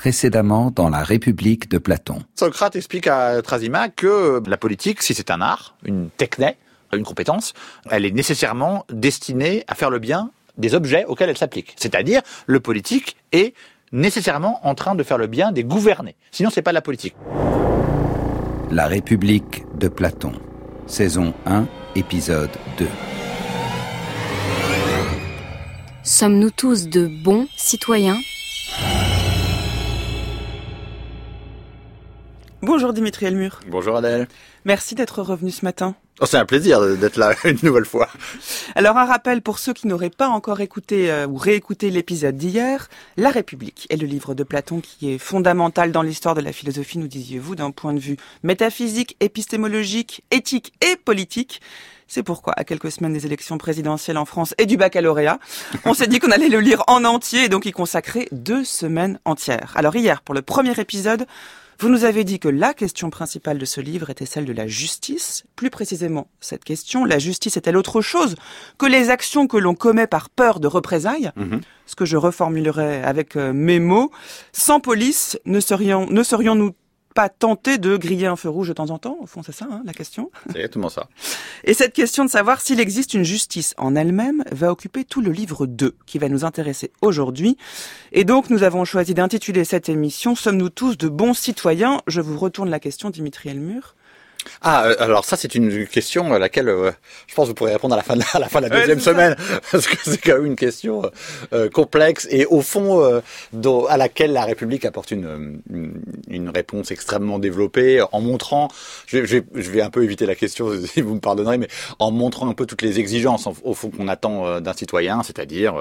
Précédemment dans la République de Platon. Socrate explique à Thrasymachus que la politique, si c'est un art, une techné, une compétence, elle est nécessairement destinée à faire le bien des objets auxquels elle s'applique. C'est-à-dire, le politique est nécessairement en train de faire le bien des gouvernés. Sinon, c'est pas de la politique. La République de Platon, saison 1, épisode 2. Sommes-nous tous de bons citoyens ? Bonjour Dimitri Elmur. Bonjour Adèle. Merci d'être revenu ce matin. Oh, c'est un plaisir d'être là une nouvelle fois. Alors un rappel pour ceux qui n'auraient pas encore écouté ou réécouté l'épisode d'hier, La République est le livre de Platon qui est fondamental dans l'histoire de la philosophie, nous disiez-vous, d'un point de vue métaphysique, épistémologique, éthique et politique. C'est pourquoi, à quelques semaines des élections présidentielles en France et du baccalauréat, on s'est dit qu'on allait le lire en entier et donc y consacrer 2 semaines entières. Alors hier, pour le premier épisode, vous nous avez dit que la question principale de ce livre était celle de la justice. Plus précisément, cette question, la justice est-elle autre chose que les actions que l'on commet par peur de représailles ? Ce que je reformulerai avec mes mots. Sans police, ne serions-nous pas tentés de griller un feu rouge de temps en temps ? Au fond, c'est ça, la question. C'est exactement ça. Et cette question de savoir s'il existe une justice en elle-même va occuper tout le livre 2 qui va nous intéresser aujourd'hui. Et donc, nous avons choisi d'intituler cette émission « Sommes-nous tous de bons citoyens ?» Je vous retourne la question, Dimitri Elmur. Alors ça c'est une question à laquelle je pense que vous pourrez répondre à la fin de la deuxième semaine parce que c'est quand même une question complexe et au fond à laquelle la République apporte une réponse extrêmement développée en montrant, je vais un peu éviter la question si vous me pardonnerez, mais en montrant un peu toutes les exigences au fond qu'on attend d'un citoyen, c'est-à-dire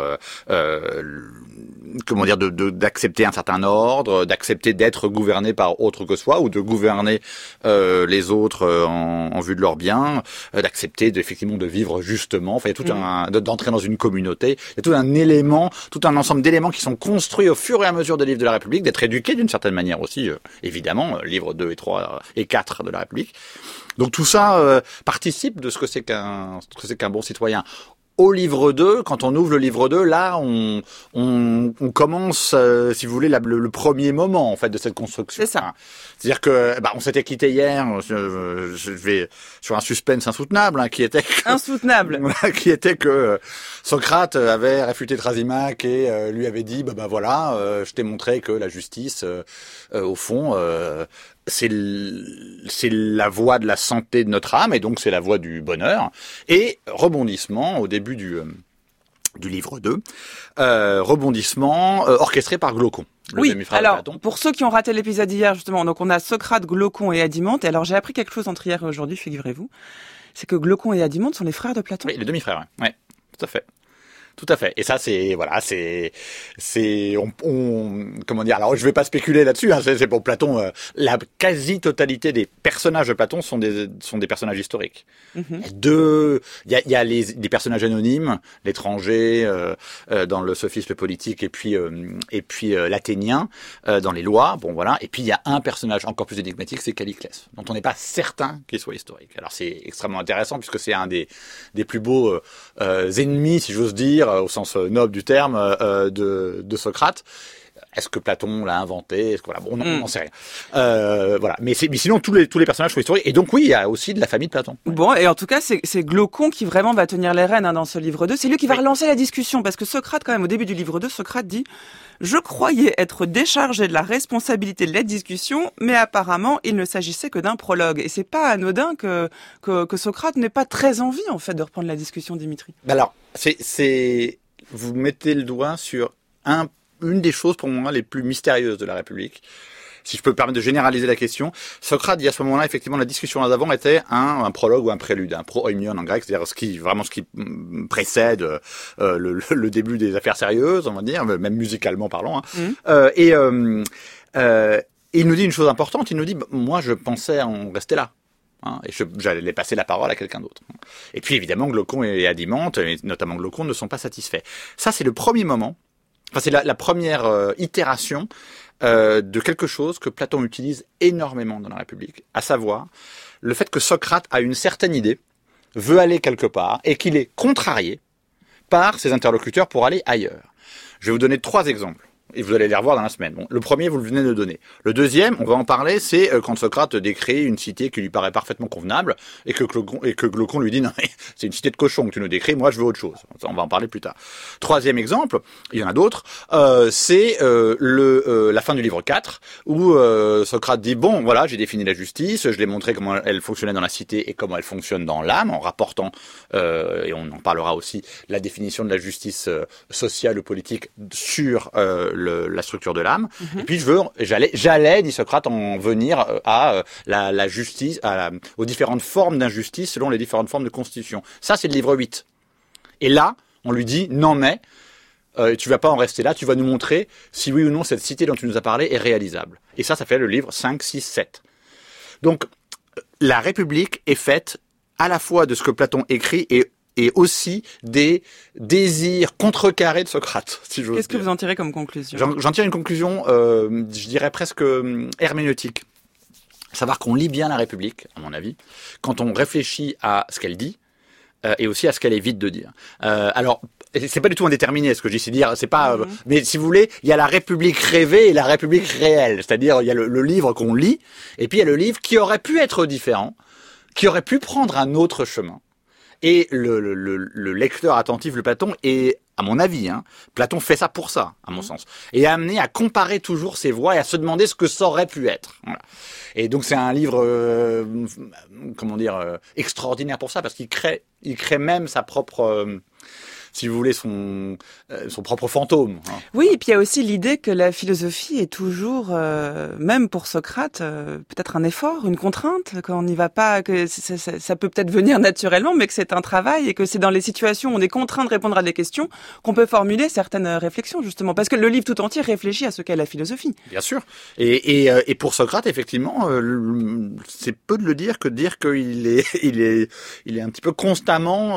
d'accepter un certain ordre, d'accepter d'être gouverné par autre que soi ou de gouverner les autres en vue de leur bien, d'accepter effectivement de vivre justement, enfin il y a d'entrer dans une communauté, il y a tout un ensemble d'éléments qui sont construits au fur et à mesure des livres de la République, d'être éduqués d'une certaine manière aussi, évidemment, livres 2 et 3 et 4 de la République. Donc tout ça participe de ce que c'est qu'un bon citoyen. Au livre 2, quand on ouvre le livre 2, là, on commence, si vous voulez, le premier moment, en fait, de cette construction. C'est ça. C'est-à-dire que, on s'était quitté hier, je vais sur un suspense insoutenable, qui était insoutenable. Qui était que Socrate avait réfuté Thrasymachus et lui avait dit, je t'ai montré que la justice, au fond, c'est la voie de la santé de notre âme et donc c'est la voie du bonheur. Et rebondissement au début du livre 2, rebondissement orchestré par Glaucon. Oui, alors pour ceux qui ont raté l'épisode d'hier justement, donc on a Socrate, Glaucon et Adimante. Et alors j'ai appris quelque chose entre hier et aujourd'hui, figurez-vous, c'est que Glaucon et Adimante sont les frères de Platon. Oui, les demi-frères, ouais, tout à fait. Tout à fait. Et ça, comment dire, alors je vais pas spéculer là-dessus, c'est pour Platon, la quasi-totalité des personnages de Platon sont des personnages historiques. Il y a des personnages anonymes, l'étranger, dans le sophisme politique, et puis l'athénien, dans les lois, et puis il y a un personnage encore plus énigmatique, c'est Calliclès, dont on n'est pas certain qu'il soit historique. Alors c'est extrêmement intéressant, puisque c'est un des plus beaux ennemis, si j'ose dire, au sens noble du terme, de Socrate. Est-ce que Platon l'a inventé ? On n'en sait rien. Mais sinon tous les personnages sont historiques. Et donc oui, il y a aussi de la famille de Platon. Bon, et en tout cas, c'est Glaucon qui vraiment va tenir les rênes dans ce livre 2. C'est lui qui va relancer la discussion, parce que Socrate, quand même, au début du livre 2, Socrate dit « Je croyais être déchargé de la responsabilité de la discussion, mais apparemment, il ne s'agissait que d'un prologue. » Et c'est pas anodin que Socrate n'ait pas très envie, en fait, de reprendre la discussion, Dimitri. Alors, vous mettez le doigt sur une des choses pour moi les plus mystérieuses de la République. Si je peux me permettre de généraliser la question, Socrate dit à ce moment-là, effectivement, la discussion d'avant était un prologue ou un prélude, un prooimion en grec, c'est-à-dire ce qui précède le début des affaires sérieuses, on va dire, même musicalement parlant. Et il nous dit une chose importante, il nous dit, moi je pensais en rester là. Et j'allais passer la parole à quelqu'un d'autre. Et puis évidemment, Glaucon et Adimante, et notamment Glaucon, ne sont pas satisfaits. Ça, c'est le premier moment. Enfin, c'est la première itération de quelque chose que Platon utilise énormément dans la République, à savoir le fait que Socrate a une certaine idée, veut aller quelque part, et qu'il est contrarié par ses interlocuteurs pour aller ailleurs. Je vais vous donner 3 exemples Et vous allez les revoir dans la semaine. Bon, le premier, vous le venez de donner. Le deuxième, on va en parler, c'est quand Socrate décrit une cité qui lui paraît parfaitement convenable et que Glaucon lui dit non, mais c'est une cité de cochons que tu nous décris, moi je veux autre chose. On va en parler plus tard. Troisième exemple, il y en a d'autres, c'est la fin du livre 4 où Socrate dit bon, voilà, j'ai défini la justice, je l'ai montré comment elle fonctionnait dans la cité et comment elle fonctionne dans l'âme en rapportant et on en parlera aussi la définition de la justice sociale ou politique sur la structure de l'âme. Et puis j'allais, dit Socrate, en venir à la justice, aux différentes formes d'injustice selon les différentes formes de constitution. Ça, c'est le livre 8. Et là, on lui dit, non mais, tu vas pas en rester là, tu vas nous montrer si oui ou non cette cité dont tu nous as parlé est réalisable. Et ça fait le livre 5, 6, 7. Donc, la République est faite à la fois de ce que Platon écrit et aussi des désirs contrecarrés de Socrate, si j'ose dire. Qu'est-ce que vous en tirez comme conclusion ? J'en tire une conclusion, je dirais presque herméneutique. Savoir qu'on lit bien la République, à mon avis, quand on réfléchit à ce qu'elle dit, et aussi à ce qu'elle évite de dire. Alors, c'est pas du tout indéterminé ce que je dis, c'est dire, c'est pas. Mais si vous voulez, il y a la République rêvée et la République réelle. C'est-à-dire, il y a le livre qu'on lit, et puis il y a le livre qui aurait pu être différent, qui aurait pu prendre un autre chemin. Et le lecteur attentif de Platon est, à mon avis, Platon fait ça pour ça, à mon sens, et est amené à comparer toujours ses voix et à se demander ce que ça aurait pu être. Voilà. Et donc c'est un livre, extraordinaire pour ça, parce qu'il crée même sa propre, si vous voulez, son propre fantôme. Oui, et puis il y a aussi l'idée que la philosophie est toujours, même pour Socrate, peut-être un effort, une contrainte, qu'on n'y va pas, que ça peut peut-être venir naturellement, mais que c'est un travail et que c'est dans les situations où on est contraint de répondre à des questions qu'on peut formuler certaines réflexions, justement. Parce que le livre tout entier réfléchit à ce qu'est la philosophie. Bien sûr. Et pour Socrate, effectivement, c'est peu de le dire que de dire qu'il est un petit peu constamment,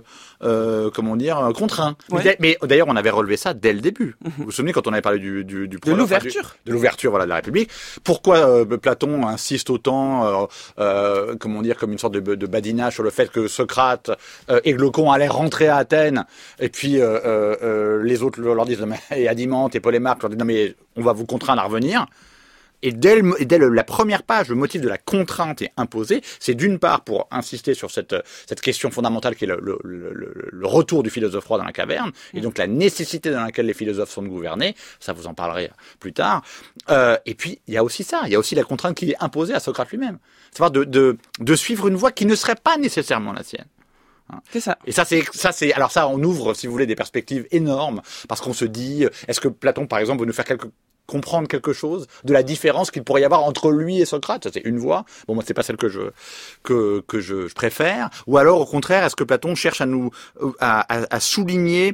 contraint. Ouais. Mais d'ailleurs, on avait relevé ça dès le début. Vous vous souvenez quand on avait parlé du de l'ouverture. De l'ouverture, voilà, de la République. Pourquoi Platon insiste autant, comme une sorte de badinage sur le fait que Socrate et Glaucon allaient rentrer à Athènes, et puis les autres leur disent, et Adimante et Polémarque leur disent, non mais on va vous contraindre à revenir. Et dès la première page, le motif de la contrainte est imposé. C'est d'une part pour insister sur cette question fondamentale qui est le retour du philosophe roi dans la caverne, et donc la nécessité dans laquelle les philosophes sont de gouverner. Ça, vous en parlerez plus tard. Et puis, il y a aussi ça. Il y a aussi la contrainte qui est imposée à Socrate lui-même. C'est-à-dire de suivre une voie qui ne serait pas nécessairement la sienne. C'est ça. Et alors ça, on ouvre, si vous voulez, des perspectives énormes, parce qu'on se dit, est-ce que Platon, par exemple, veut nous faire comprendre quelque chose de la différence qu'il pourrait y avoir entre lui et Socrate? Ça, c'est une voie. Bon, moi, c'est pas celle que je préfère. Ou alors, au contraire, est-ce que Platon cherche à souligner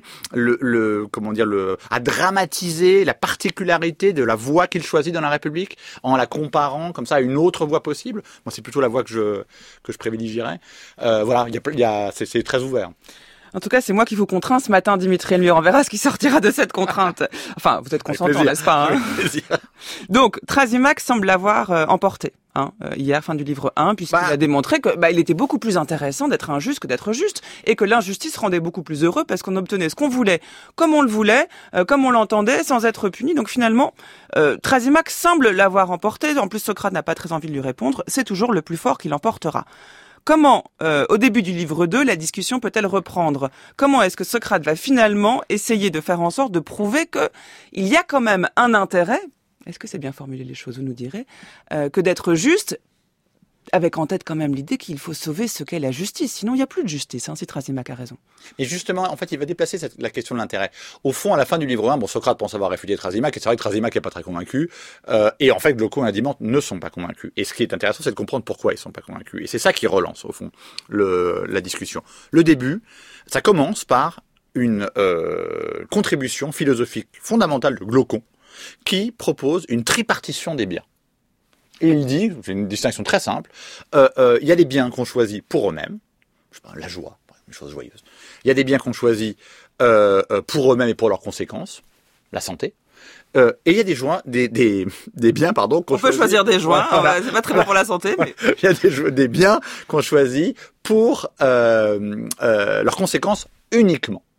à dramatiser la particularité de la voie qu'il choisit dans la République en la comparant comme ça à une autre voie possible? Moi, c'est plutôt la voie que je privilégierais. Voilà, c'est très ouvert. En tout cas, c'est moi qui vous contrains ce matin, Dimitri Elmire. On verra ce qui sortira de cette contrainte. Enfin, vous êtes consentant, n'est-ce pas, Donc, Thrasymachus semble l'avoir emporté hier, fin du livre 1, puisqu'il a démontré que il était beaucoup plus intéressant d'être injuste que d'être juste, et que l'injustice rendait beaucoup plus heureux parce qu'on obtenait ce qu'on voulait, comme on le voulait, comme on l'entendait, sans être puni. Donc finalement, Thrasymachus semble l'avoir emporté. En plus, Socrate n'a pas très envie de lui répondre. C'est toujours le plus fort qui l'emportera. Comment, au début du livre 2, la discussion peut-elle reprendre? Comment est-ce que Socrate va finalement essayer de faire en sorte de prouver que il y a quand même un intérêt, est-ce que c'est bien formulé les choses, vous nous direz, que d'être juste, avec en tête quand même l'idée qu'il faut sauver ce qu'est la justice. Sinon, il n'y a plus de justice, si Thrasymachus a raison. Et justement, en fait, il va déplacer la question de l'intérêt. Au fond, à la fin du livre 1, Socrate pense avoir réfuté Thrasymachus, et c'est vrai que Thrasymachus n'est pas très convaincu, et en fait, Glaucon et Adimante ne sont pas convaincus. Et ce qui est intéressant, c'est de comprendre pourquoi ils sont pas convaincus. Et c'est ça qui relance, au fond, la discussion. Le début, ça commence par une contribution philosophique fondamentale de Glaucon, qui propose une tripartition des biens. Et il dit, c'est une distinction très simple, il y a des biens qu'on choisit pour eux-mêmes, je sais pas, la joie, une chose joyeuse. Il y a des biens qu'on choisit pour eux-mêmes et pour leurs conséquences, la santé. Et il y a des biens, pardon, qu'on choisit. On peut choisir des joies, c'est pas très bon pour la santé, mais. Il y a des biens qu'on choisit pour leurs conséquences uniquement.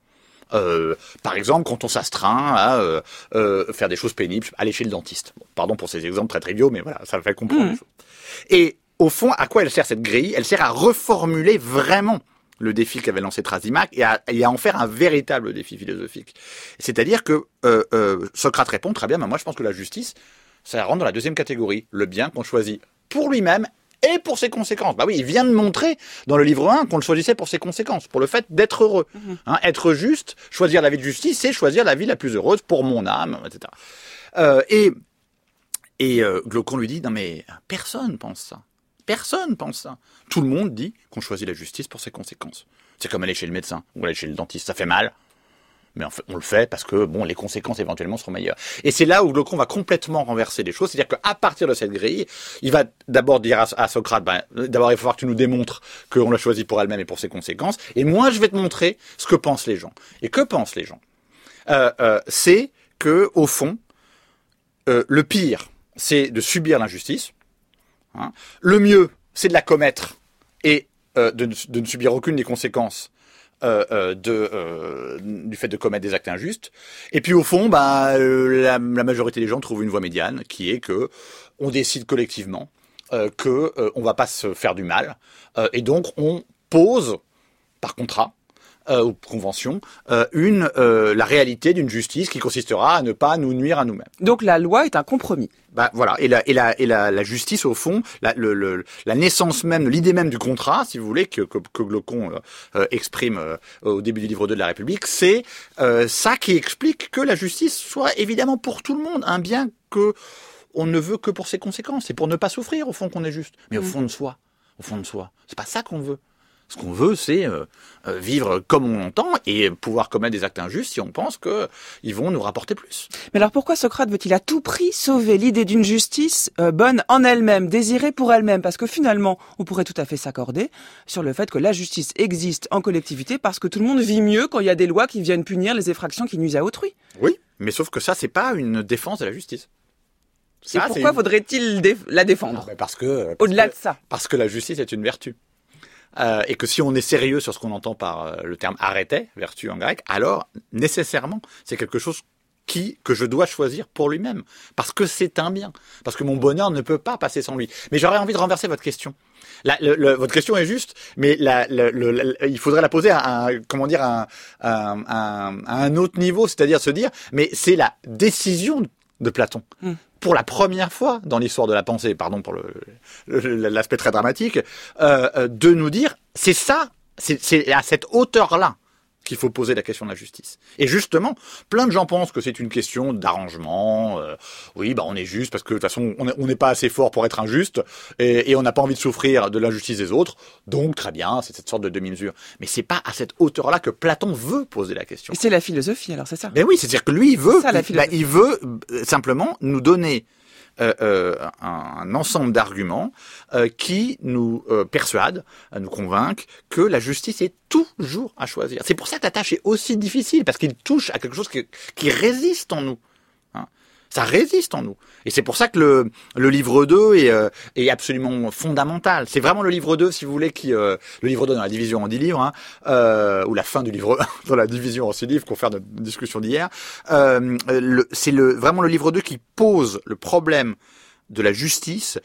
Par exemple, quand on s'astreint à faire des choses pénibles, aller chez le dentiste. Bon, pardon pour ces exemples très triviaux, mais voilà, ça fait comprendre les choses. Et au fond, à quoi elle sert cette grille ? Elle sert à reformuler vraiment le défi qu'avait lancé Trasimac et à en faire un véritable défi philosophique. C'est-à-dire que Socrate répond très bien, mais moi je pense que la justice, ça rentre dans la deuxième catégorie, le bien qu'on choisit pour lui-même et pour ses conséquences. Bah oui, il vient de montrer dans le livre 1 qu'on le choisissait pour ses conséquences, pour le fait d'être heureux. Être juste, choisir la vie de justice, c'est choisir la vie la plus heureuse pour mon âme, etc. Glaucon lui dit, non mais personne pense ça. Personne pense ça. Tout le monde dit qu'on choisit la justice pour ses conséquences. C'est comme aller chez le médecin ou aller chez le dentiste. Ça fait mal, mais en fait, on le fait parce que bon, les conséquences éventuellement seront meilleures. Et c'est là où Glaucon va complètement renverser les choses. C'est-à-dire qu'à partir de cette grille, il va d'abord dire à Socrate, d'abord il va falloir que tu nous démontres qu'on l'a choisi pour elle-même et pour ses conséquences. Et moi, je vais te montrer ce que pensent les gens. Et que pensent les gens ? C'est que au fond, le pire, c'est de subir l'injustice. Le mieux, c'est de la commettre et de ne subir aucune des conséquences du fait de commettre des actes injustes. Et puis au fond, la majorité des gens trouvent une voie médiane, qui est que on décide collectivement que on va pas se faire du mal, et donc on pose par contrat ou convention la réalité d'une justice qui consistera à ne pas nous nuire à nous-mêmes. Donc la loi est un compromis. Voilà, et la justice au fond, la naissance même, l'idée même du contrat, si vous voulez, que Glaucon exprime au début du livre 2 de la République, c'est ça qui explique que la justice soit évidemment pour tout le monde un bien que on ne veut que pour ses conséquences, c'est pour ne pas souffrir au fond qu'on est juste. Mais au fond de soi, c'est pas ça qu'on veut. Ce qu'on veut, c'est vivre comme on l'entend et pouvoir commettre des actes injustes si on pense qu'ils vont nous rapporter plus. Mais alors pourquoi Socrate veut-il à tout prix sauver l'idée d'une justice bonne en elle-même, désirée pour elle-même ? Parce que finalement, on pourrait tout à fait s'accorder sur le fait que la justice existe en collectivité parce que tout le monde vit mieux quand il y a des lois qui viennent punir les infractions qui nuisent à autrui. Oui, mais sauf que ça, c'est pas une défense de la justice. Et pourquoi faudrait-il la défendre ? Parce que au-delà de ça. Parce que la justice est une vertu. Et que si on est sérieux sur ce qu'on entend par le terme arete, vertu en grec, alors nécessairement c'est quelque chose que je dois choisir pour lui-même, parce que c'est un bien, parce que mon bonheur ne peut pas passer sans lui. Mais j'aurais envie de renverser votre question. Votre question est juste, mais il faudrait la poser à un autre niveau, c'est-à-dire se dire, mais c'est la décision de Platon. Pour la première fois dans l'histoire de la pensée, pardon pour l'aspect très dramatique, de nous dire, c'est ça, c'est à cette hauteur-là qu'il faut poser la question de la justice. Et justement, plein de gens pensent que c'est une question d'arrangement. Oui, on est juste parce que de toute façon, on n'est pas assez fort pour être injuste et on n'a pas envie de souffrir de l'injustice des autres. Donc très bien, c'est cette sorte de demi-mesure. Mais c'est pas à cette hauteur-là que Platon veut poser la question. Et c'est la philosophie, alors c'est ça ? Mais oui, c'est-à-dire que lui, il veut simplement nous donner un ensemble d'arguments qui nous persuadent, nous convainquent que la justice est toujours à choisir. C'est pour ça que la tâche est aussi difficile, parce qu'il touche à quelque chose qui résiste en nous. Ça résiste en nous. Et c'est pour ça que le livre 2 est absolument fondamental. C'est vraiment le livre 2, si vous voulez, le livre 2 dans la division en 10 livres, ou la fin du livre 1 dans la division en 6 livres, confère notre discussion d'hier. C'est vraiment le livre 2 qui pose le problème de la justice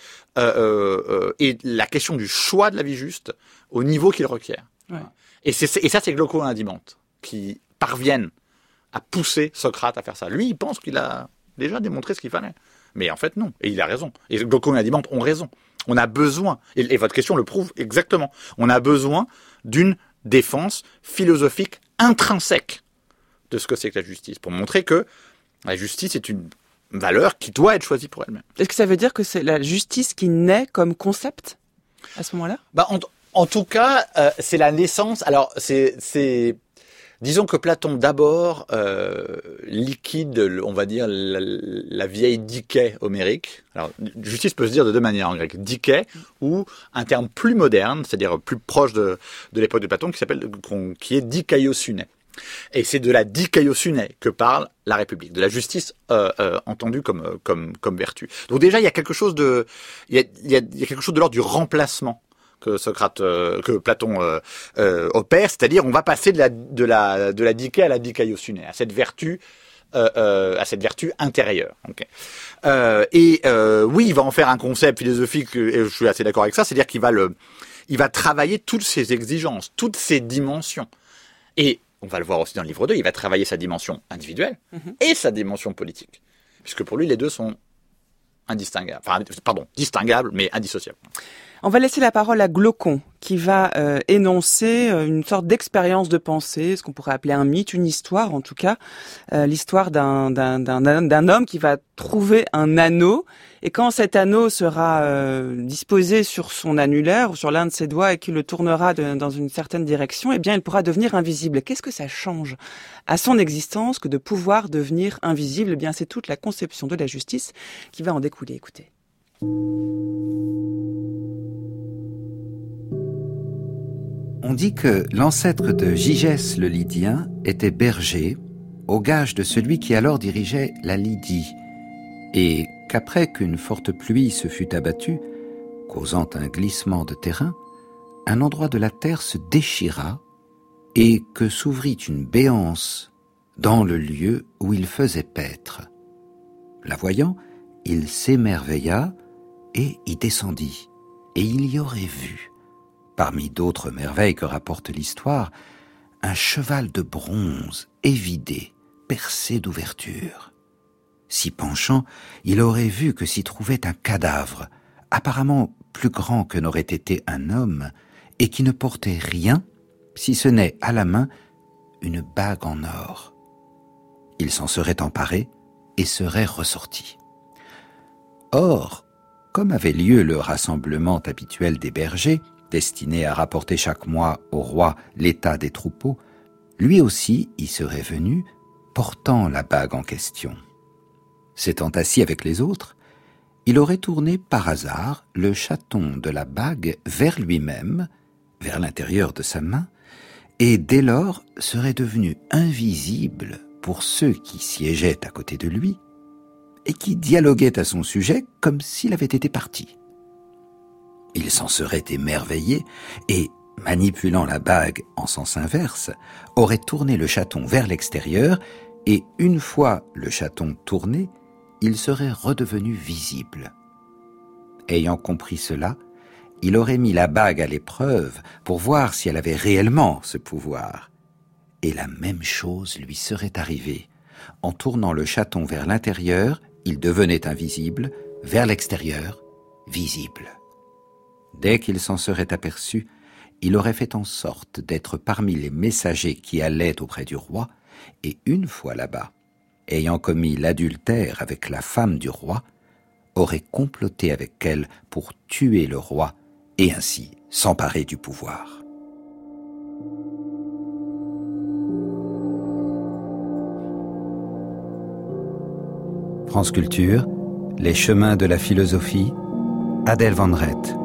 et la question du choix de la vie juste au niveau qu'il requiert. Ouais. Et ça, c'est Glaucon et Indimante qui parviennent à pousser Socrate à faire ça. Lui, il pense qu'il a déjà démontré ce qu'il fallait. Mais en fait, non. Et il a raison. Et Glaucon et Indimante ont raison. On a besoin, et votre question le prouve exactement, on a besoin d'une défense philosophique intrinsèque de ce que c'est que la justice, pour montrer que la justice est une valeur qui doit être choisie pour elle-même. Est-ce que ça veut dire que c'est la justice qui naît comme concept à ce moment-là ? En tout cas, c'est la naissance. Alors, disons que Platon d'abord liquide, on va dire, la vieille dikè homérique. Alors, justice peut se dire de deux manières en grec. Dikè, ou un terme plus moderne, c'est-à-dire plus proche de l'époque de Platon, qui est dikaiosune. Et c'est de la dikaiosune que parle la République, de la justice entendue comme vertu. Donc déjà, il y a quelque chose de l'ordre du remplacement que Platon opère, c'est-à-dire on va passer de la dike à la dikaiosune, à cette vertu intérieure. Okay. Oui, il va en faire un concept philosophique, et je suis assez d'accord avec ça, c'est-à-dire qu'il va travailler toutes ses exigences, toutes ses dimensions. Et on va le voir aussi dans le livre 2, il va travailler sa dimension individuelle et sa dimension politique. Puisque pour lui, les deux sont distinguables, mais indissociables. On va laisser la parole à Glaucon, qui va énoncer une sorte d'expérience de pensée, ce qu'on pourrait appeler un mythe, une histoire en tout cas, l'histoire d'un homme qui va trouver un anneau, et quand cet anneau sera disposé sur son annulaire ou sur l'un de ses doigts et qu'il le tournera dans une certaine direction, eh bien il pourra devenir invisible. Qu'est-ce que ça change à son existence que de pouvoir devenir invisible? Eh bien c'est toute la conception de la justice qui va en découler. Écoutez. On dit que l'ancêtre de Gygès le Lydien était berger, au gage de celui qui alors dirigeait la Lydie, et qu'après qu'une forte pluie se fut abattue, causant un glissement de terrain, un endroit de la terre se déchira et que s'ouvrit une béance dans le lieu où il faisait paître. La voyant, il s'émerveilla et y descendit, et il y aurait vu, parmi d'autres merveilles que rapporte l'histoire, un cheval de bronze évidé, percé d'ouvertures. S'y penchant, il aurait vu que s'y trouvait un cadavre, apparemment plus grand que n'aurait été un homme, et qui ne portait rien, si ce n'est à la main une bague en or. Il s'en serait emparé et serait ressorti. Or, comme avait lieu le rassemblement habituel des bergers, destiné à rapporter chaque mois au roi l'état des troupeaux, lui aussi y serait venu, portant la bague en question. S'étant assis avec les autres, il aurait tourné par hasard le chaton de la bague vers lui-même, vers l'intérieur de sa main, et dès lors serait devenu invisible pour ceux qui siégeaient à côté de lui et qui dialoguaient à son sujet comme s'il avait été parti. Il s'en serait émerveillé et, manipulant la bague en sens inverse, aurait tourné le chaton vers l'extérieur et, une fois le chaton tourné, il serait redevenu visible. Ayant compris cela, il aurait mis la bague à l'épreuve pour voir si elle avait réellement ce pouvoir. Et la même chose lui serait arrivée. En tournant le chaton vers l'intérieur, il devenait invisible, vers l'extérieur, visible. Dès qu'il s'en serait aperçu, il aurait fait en sorte d'être parmi les messagers qui allaient auprès du roi, et une fois là-bas, ayant commis l'adultère avec la femme du roi, aurait comploté avec elle pour tuer le roi et ainsi s'emparer du pouvoir. France Culture, Les chemins de la philosophie, Adèle Van Rett.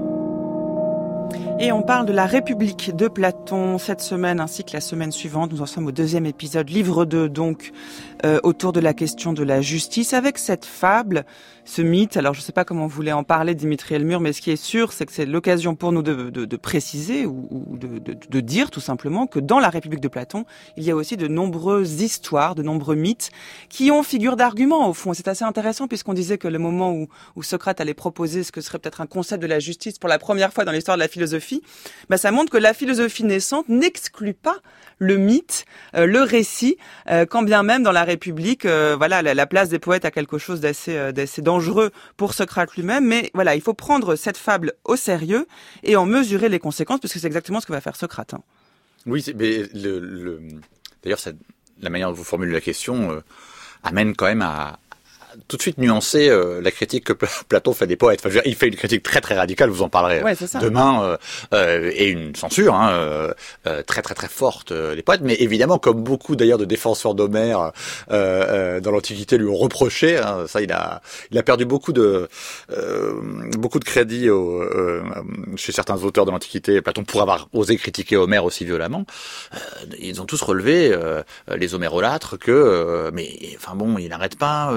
Et on parle de la République de Platon cette semaine ainsi que la semaine suivante. Nous en sommes au 2e épisode, livre 2 donc, autour de la question de la justice avec cette fable, ce mythe. Alors je ne sais pas comment vous voulez en parler, Dimitri Elmur, mais ce qui est sûr, c'est que c'est l'occasion pour nous de préciser ou de dire tout simplement que dans la République de Platon, il y a aussi de nombreuses histoires, de nombreux mythes qui ont figure d'argument au fond. C'est assez intéressant puisqu'on disait que le moment où Socrate allait proposer ce que serait peut-être un concept de la justice pour la première fois dans l'histoire de la philosophie, ça montre que la philosophie naissante n'exclut pas le mythe, le récit, quand bien même dans la République, la place des poètes a quelque chose d'assez dangereux pour Socrate lui-même. Mais voilà, il faut prendre cette fable au sérieux et en mesurer les conséquences, parce que c'est exactement ce que va faire Socrate. Oui, mais d'ailleurs, la manière dont vous formulez la question amène quand même à tout de suite nuancer la critique que Platon fait des poètes. Enfin, je veux dire, il fait une critique très très radicale, vous en parlerez demain, et une censure très très très forte des poètes. Mais évidemment, comme beaucoup d'ailleurs de défenseurs d'Homère dans l'Antiquité lui ont reproché, ça il a perdu beaucoup de crédit chez certains auteurs de l'Antiquité, Platon, pour avoir osé critiquer Homère aussi violemment. Ils ont tous relevé les homérolâtres que mais enfin bon, il n'arrête pas de faire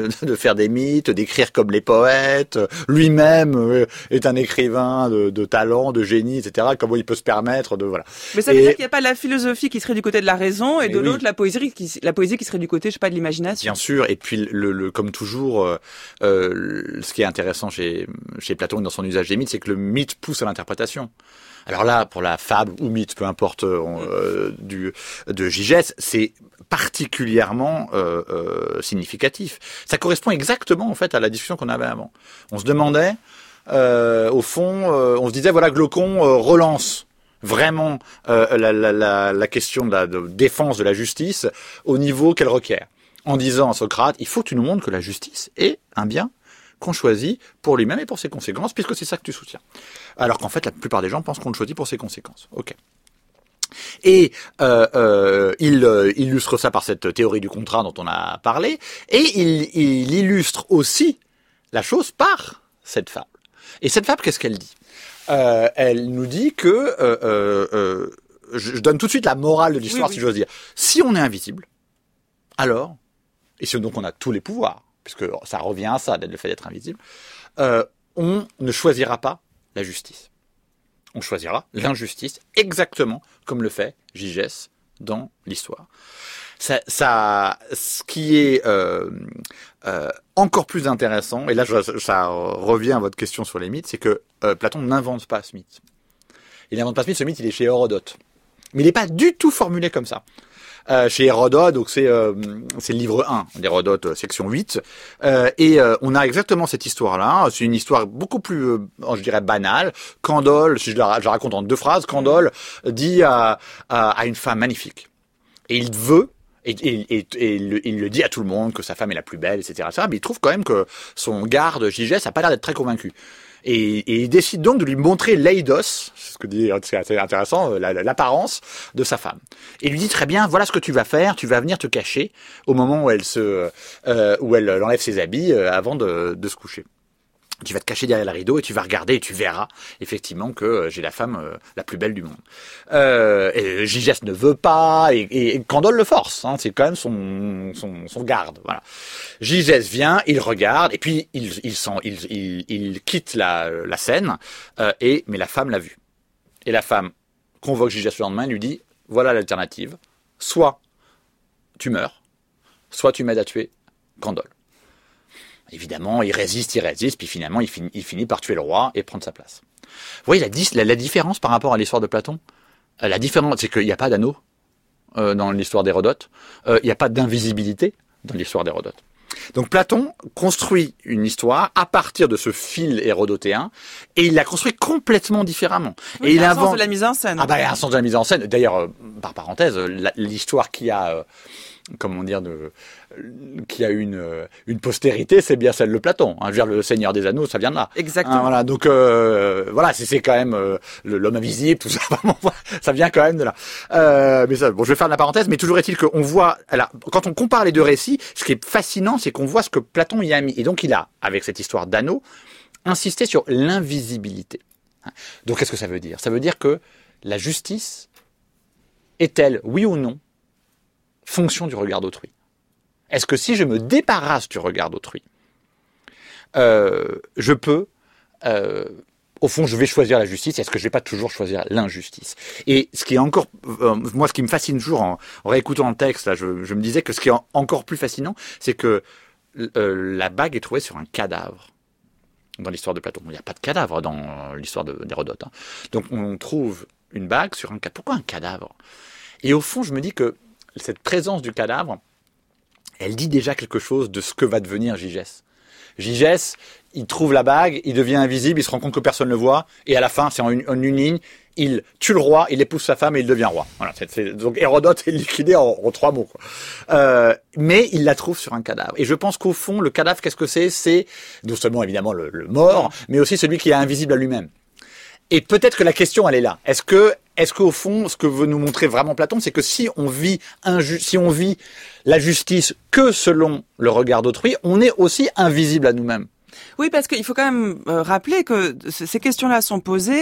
de faire des mythes, d'écrire comme les poètes. Lui-même est un écrivain de talent, de génie, etc. Comment il peut se permettre de voilà. Mais ça veut dire qu'il n'y a pas la philosophie qui serait du côté de la raison et de oui. l'autre la poésie qui serait du côté, je sais pas, de l'imagination. Bien sûr. Et puis comme toujours, ce qui est intéressant chez Platon et dans son usage des mythes, c'est que le mythe pousse à l'interprétation. Alors là, pour la fable ou mythe, peu importe, de Gigès, c'est particulièrement significatif. Ça correspond exactement en fait à la discussion qu'on avait avant. On se demandait, au fond, on se disait voilà, Glaucon relance vraiment la question de défense de la justice au niveau qu'elle requiert, en disant à Socrate, il faut que tu nous montres que la justice est un bien qu'on choisit pour lui-même et pour ses conséquences, puisque c'est ça que tu soutiens. Alors qu'en fait, la plupart des gens pensent qu'on le choisit pour ses conséquences. Ok. Et il illustre ça par cette théorie du contrat dont on a parlé, et il illustre aussi la chose par cette fable. Et cette fable, qu'est-ce qu'elle dit ? Elle nous dit que, je donne tout de suite la morale de l'histoire, si j'ose dire. Si on est invisible, alors, et si donc on a tous les pouvoirs, puisque ça revient à ça, le fait d'être invisible, on ne choisira pas la justice. On choisira l'injustice, exactement comme le fait Gigès dans l'histoire. Ce qui est encore plus intéressant, et là ça revient à votre question sur les mythes, c'est que Platon n'invente pas ce mythe. Il n'invente pas ce mythe, il est chez Hérodote. Mais il n'est pas du tout formulé comme ça. Chez Hérodote, donc c'est le livre 1 d'Hérodote, section 8, et on a exactement cette histoire-là. C'est une histoire beaucoup plus, je dirais, banale. Candole, si je la raconte en 2 phrases, Candole dit à une femme magnifique, et il veut, et il le dit à tout le monde que sa femme est la plus belle, etc. Mais il trouve quand même que son garde Gigès a pas l'air d'être très convaincu. Et il décide donc de lui montrer l'eidos, c'est assez intéressant, l'apparence de sa femme. Et lui dit très bien, voilà ce que tu vas faire, tu vas venir te cacher au moment où elle enlève ses habits avant de se coucher. Tu vas te cacher derrière le rideau et tu vas regarder et tu verras effectivement que j'ai la femme la plus belle du monde. Et Gigès ne veut pas et Candole le force. Hein, c'est quand même son garde. Voilà. Gigès vient, il regarde et puis il quitte la scène mais la femme l'a vu. Et la femme convoque Gigès le lendemain et lui dit voilà l'alternative. Soit tu meurs, soit tu m'aides à tuer Candole. Évidemment, il résiste, puis finalement, il finit par tuer le roi et prendre sa place. Vous voyez la différence par rapport à l'histoire de Platon ? La différence, c'est qu'il n'y a pas d'anneau dans l'histoire d'Hérodote. Il n'y a pas d'invisibilité dans l'histoire d'Hérodote. Donc Platon construit une histoire à partir de ce fil hérodotéen et il la construit complètement différemment. Oui, et il a un sens de la mise en scène. Ah bah, il y a un sens de la mise en scène. D'ailleurs, par parenthèse, l'histoire qui a... qui a une postérité, c'est bien celle de Platon. Hein. Je veux dire, le Seigneur des Anneaux, ça vient de là. Exactement. Hein, voilà, donc voilà, c'est quand même l'homme invisible, tout ça. Ça vient quand même de là. Mais ça, bon, je vais faire de la parenthèse, mais toujours est-il qu'on voit, alors, quand on compare les deux récits, ce qui est fascinant, c'est qu'on voit ce que Platon y a mis. Et donc, il a, avec cette histoire d'anneau, insisté sur l'invisibilité. Donc, qu'est-ce que ça veut dire ? Ça veut dire que la justice est-elle, oui ou non, fonction du regard d'autrui. Est-ce que si je me débarrasse du regard d'autrui, je peux, au fond, je vais choisir la justice, est-ce que je vais pas toujours choisir l'injustice ? Et ce qui est encore, moi, ce qui me fascine toujours en réécoutant le texte, là, je me disais que ce qui est encore plus fascinant, c'est que la bague est trouvée sur un cadavre dans l'histoire de Platon. Il n'y a pas de cadavre dans l'histoire d'Hérodote. Hein. Donc on trouve une bague sur un cadavre. Pourquoi un cadavre ? Et au fond, je me dis que cette présence du cadavre, elle dit déjà quelque chose de ce que va devenir Gigès. Gigès, il trouve la bague, il devient invisible, il se rend compte que personne ne le voit, et à la fin, c'est en une ligne, il tue le roi, il épouse sa femme et il devient roi. Voilà, donc Hérodote est liquidé en 3 mots. Quoi. Mais il la trouve sur un cadavre. Et je pense qu'au fond, le cadavre, qu'est-ce que c'est ? C'est non seulement évidemment le mort, mais aussi celui qui est invisible à lui-même. Et peut-être que la question, elle est là. Est-ce qu'au fond, ce que veut nous montrer vraiment Platon, c'est que si on vit la justice que selon le regard d'autrui, on est aussi invisible à nous-mêmes. Oui, parce qu'il faut quand même rappeler que ces questions-là sont posées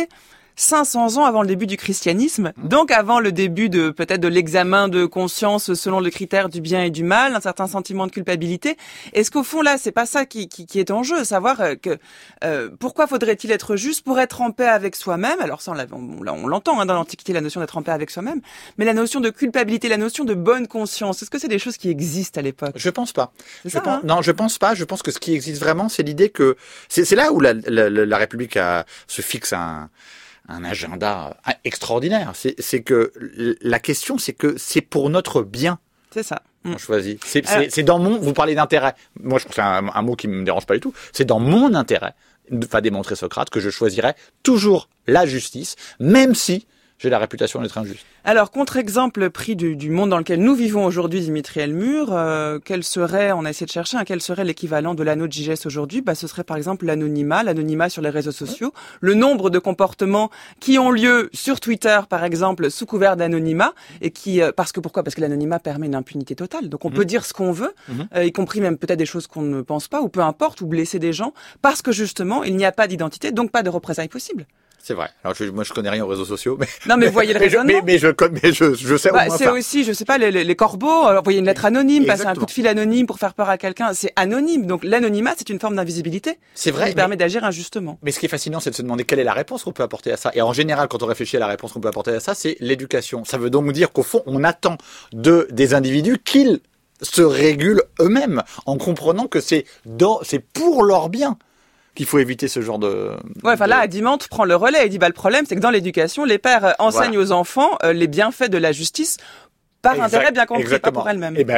500 ans avant le début du christianisme, donc avant le début peut-être de l'examen de conscience selon le critère du bien et du mal, un certain sentiment de culpabilité. Est-ce qu'au fond là, c'est pas ça qui est en jeu, savoir pourquoi faudrait-il être juste pour être en paix avec soi-même? Alors ça, on l'entend dans l'Antiquité, la notion d'être en paix avec soi-même, mais la notion de culpabilité, la notion de bonne conscience, est-ce que c'est des choses qui existent à l'époque? Je pense pas. Hein. Non, je pense pas. Je pense que ce qui existe vraiment, c'est l'idée que c'est là où la République se fixe un agenda extraordinaire. C'est que la question, c'est que c'est pour notre bien. C'est ça. On choisit. C'est dans vous parlez d'intérêt. Moi, je pense que c'est un mot qui me dérange pas du tout. C'est dans mon intérêt, va démontrer Socrate, que je choisirais toujours la justice, même si j'ai la réputation d'être injuste. Alors, contre-exemple pris du monde dans lequel nous vivons aujourd'hui, Dimitri Elmur, on a essayé de chercher, quel serait l'équivalent de l'anneau de Gigès aujourd'hui? Ce serait par exemple l'anonymat sur les réseaux sociaux, le nombre de comportements qui ont lieu sur Twitter, par exemple, sous couvert d'anonymat, et pourquoi? Parce que l'anonymat permet une impunité totale. Donc on peut dire ce qu'on veut, y compris même peut-être des choses qu'on ne pense pas, ou peu importe, ou blesser des gens, parce que justement, il n'y a pas d'identité, donc pas de représailles possibles. C'est vrai. Alors moi je connais rien aux réseaux sociaux, mais non, mais vous voyez le raisonnement. Mais je sais. C'est aussi, je sais pas, les corbeaux. Envoyer une lettre anonyme, passer un coup de fil anonyme pour faire peur à quelqu'un, c'est anonyme. Donc l'anonymat, c'est une forme d'invisibilité. C'est vrai. Qui permet d'agir injustement. Mais ce qui est fascinant, c'est de se demander quelle est la réponse qu'on peut apporter à ça. Et en général, quand on réfléchit à la réponse qu'on peut apporter à ça, c'est l'éducation. Ça veut donc dire qu'au fond, on attend des individus qu'ils se régulent eux-mêmes, en comprenant que c'est pour leur bien qu'il faut éviter ce genre de... Là, Adimante prend le relais et dit, le problème, c'est que dans l'éducation, les pères enseignent aux enfants les bienfaits de la justice par intérêt bien compris, pas pour elle-même. Et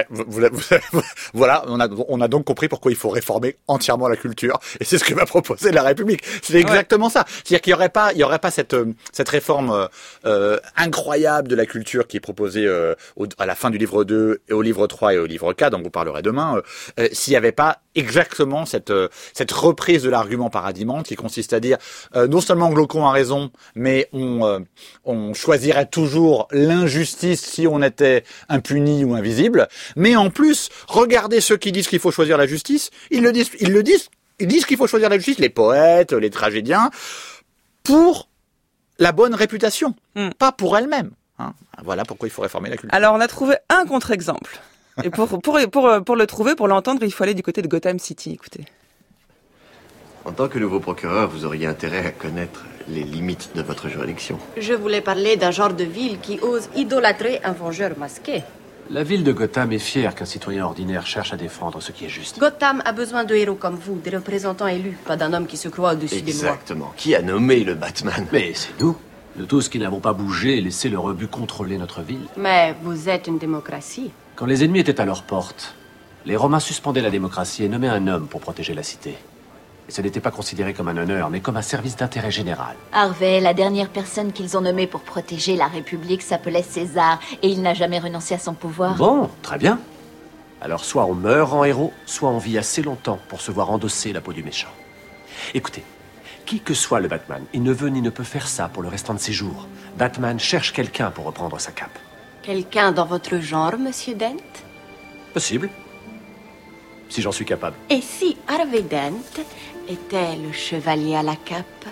voilà, on a donc compris pourquoi il faut réformer entièrement la culture. Et c'est ce que va proposer la République. C'est exactement ça. C'est-à-dire qu'il y aurait pas cette réforme incroyable de la culture qui est proposée à la fin du livre 2 et au livre 3 et au livre 4, dont vous parlerez demain, s'il n'y avait pas exactement cette reprise de l'argument par Adimante qui consiste à dire non seulement Glaucon a raison, mais on choisirait toujours l'injustice si on était impuni ou invisible, mais en plus, regardez ceux qui disent qu'il faut choisir la justice, ils disent qu'il faut choisir la justice, les poètes, les tragédiens, pour la bonne réputation, pas pour elle-même. Voilà pourquoi il faut réformer la culture. Alors, on a trouvé un contre-exemple. Et pour le trouver, pour l'entendre, il faut aller du côté de Gotham City. Écoutez. En tant que nouveau procureur, vous auriez intérêt à connaître les limites de votre juridiction. Je voulais parler d'un genre de ville qui ose idolâtrer un vengeur masqué. La ville de Gotham est fière qu'un citoyen ordinaire cherche à défendre ce qui est juste. Gotham a besoin de héros comme vous, des représentants élus, pas d'un homme qui se croit au-dessus des lois. Exactement. Qui a nommé le Batman? Mais c'est nous tous qui n'avons pas bougé et laissé le rebut contrôler notre ville. Mais vous êtes une démocratie. Quand les ennemis étaient à leur porte, les Romains suspendaient la démocratie et nommaient un homme pour protéger la cité. Et ce n'était pas considéré comme un honneur, mais comme un service d'intérêt général. Harvey, la dernière personne qu'ils ont nommée pour protéger la République s'appelait César, et il n'a jamais renoncé à son pouvoir. Bon, très bien. Alors soit on meurt en héros, soit on vit assez longtemps pour se voir endosser la peau du méchant. Écoutez, qui que soit le Batman, il ne veut ni ne peut faire ça pour le restant de ses jours. Batman cherche quelqu'un pour reprendre sa cape. Quelqu'un dans votre genre, Monsieur Dent? Possible. Si j'en suis capable. Et si Harvey Dent était le chevalier à la cape?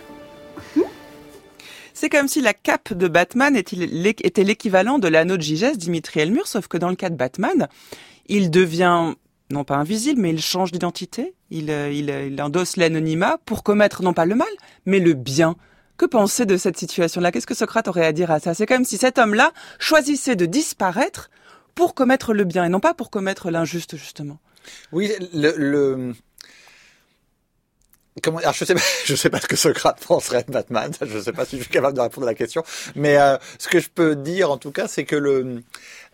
C'est comme si la cape de Batman était l'équivalent de l'anneau de Gigès, Dimitri Elmur, sauf que dans le cas de Batman, il devient, non pas invisible, mais il change d'identité, il endosse l'anonymat pour commettre non pas le mal, mais le bien. Que penser de cette situation-là? Qu'est-ce que Socrate aurait à dire à ça? C'est comme si cet homme-là choisissait de disparaître pour commettre le bien, et non pas pour commettre l'injuste, justement. Oui, alors je sais pas ce que Socrate penserait de Batman. Je sais pas si je suis capable de répondre à la question. Mais ce que je peux dire en tout cas, c'est que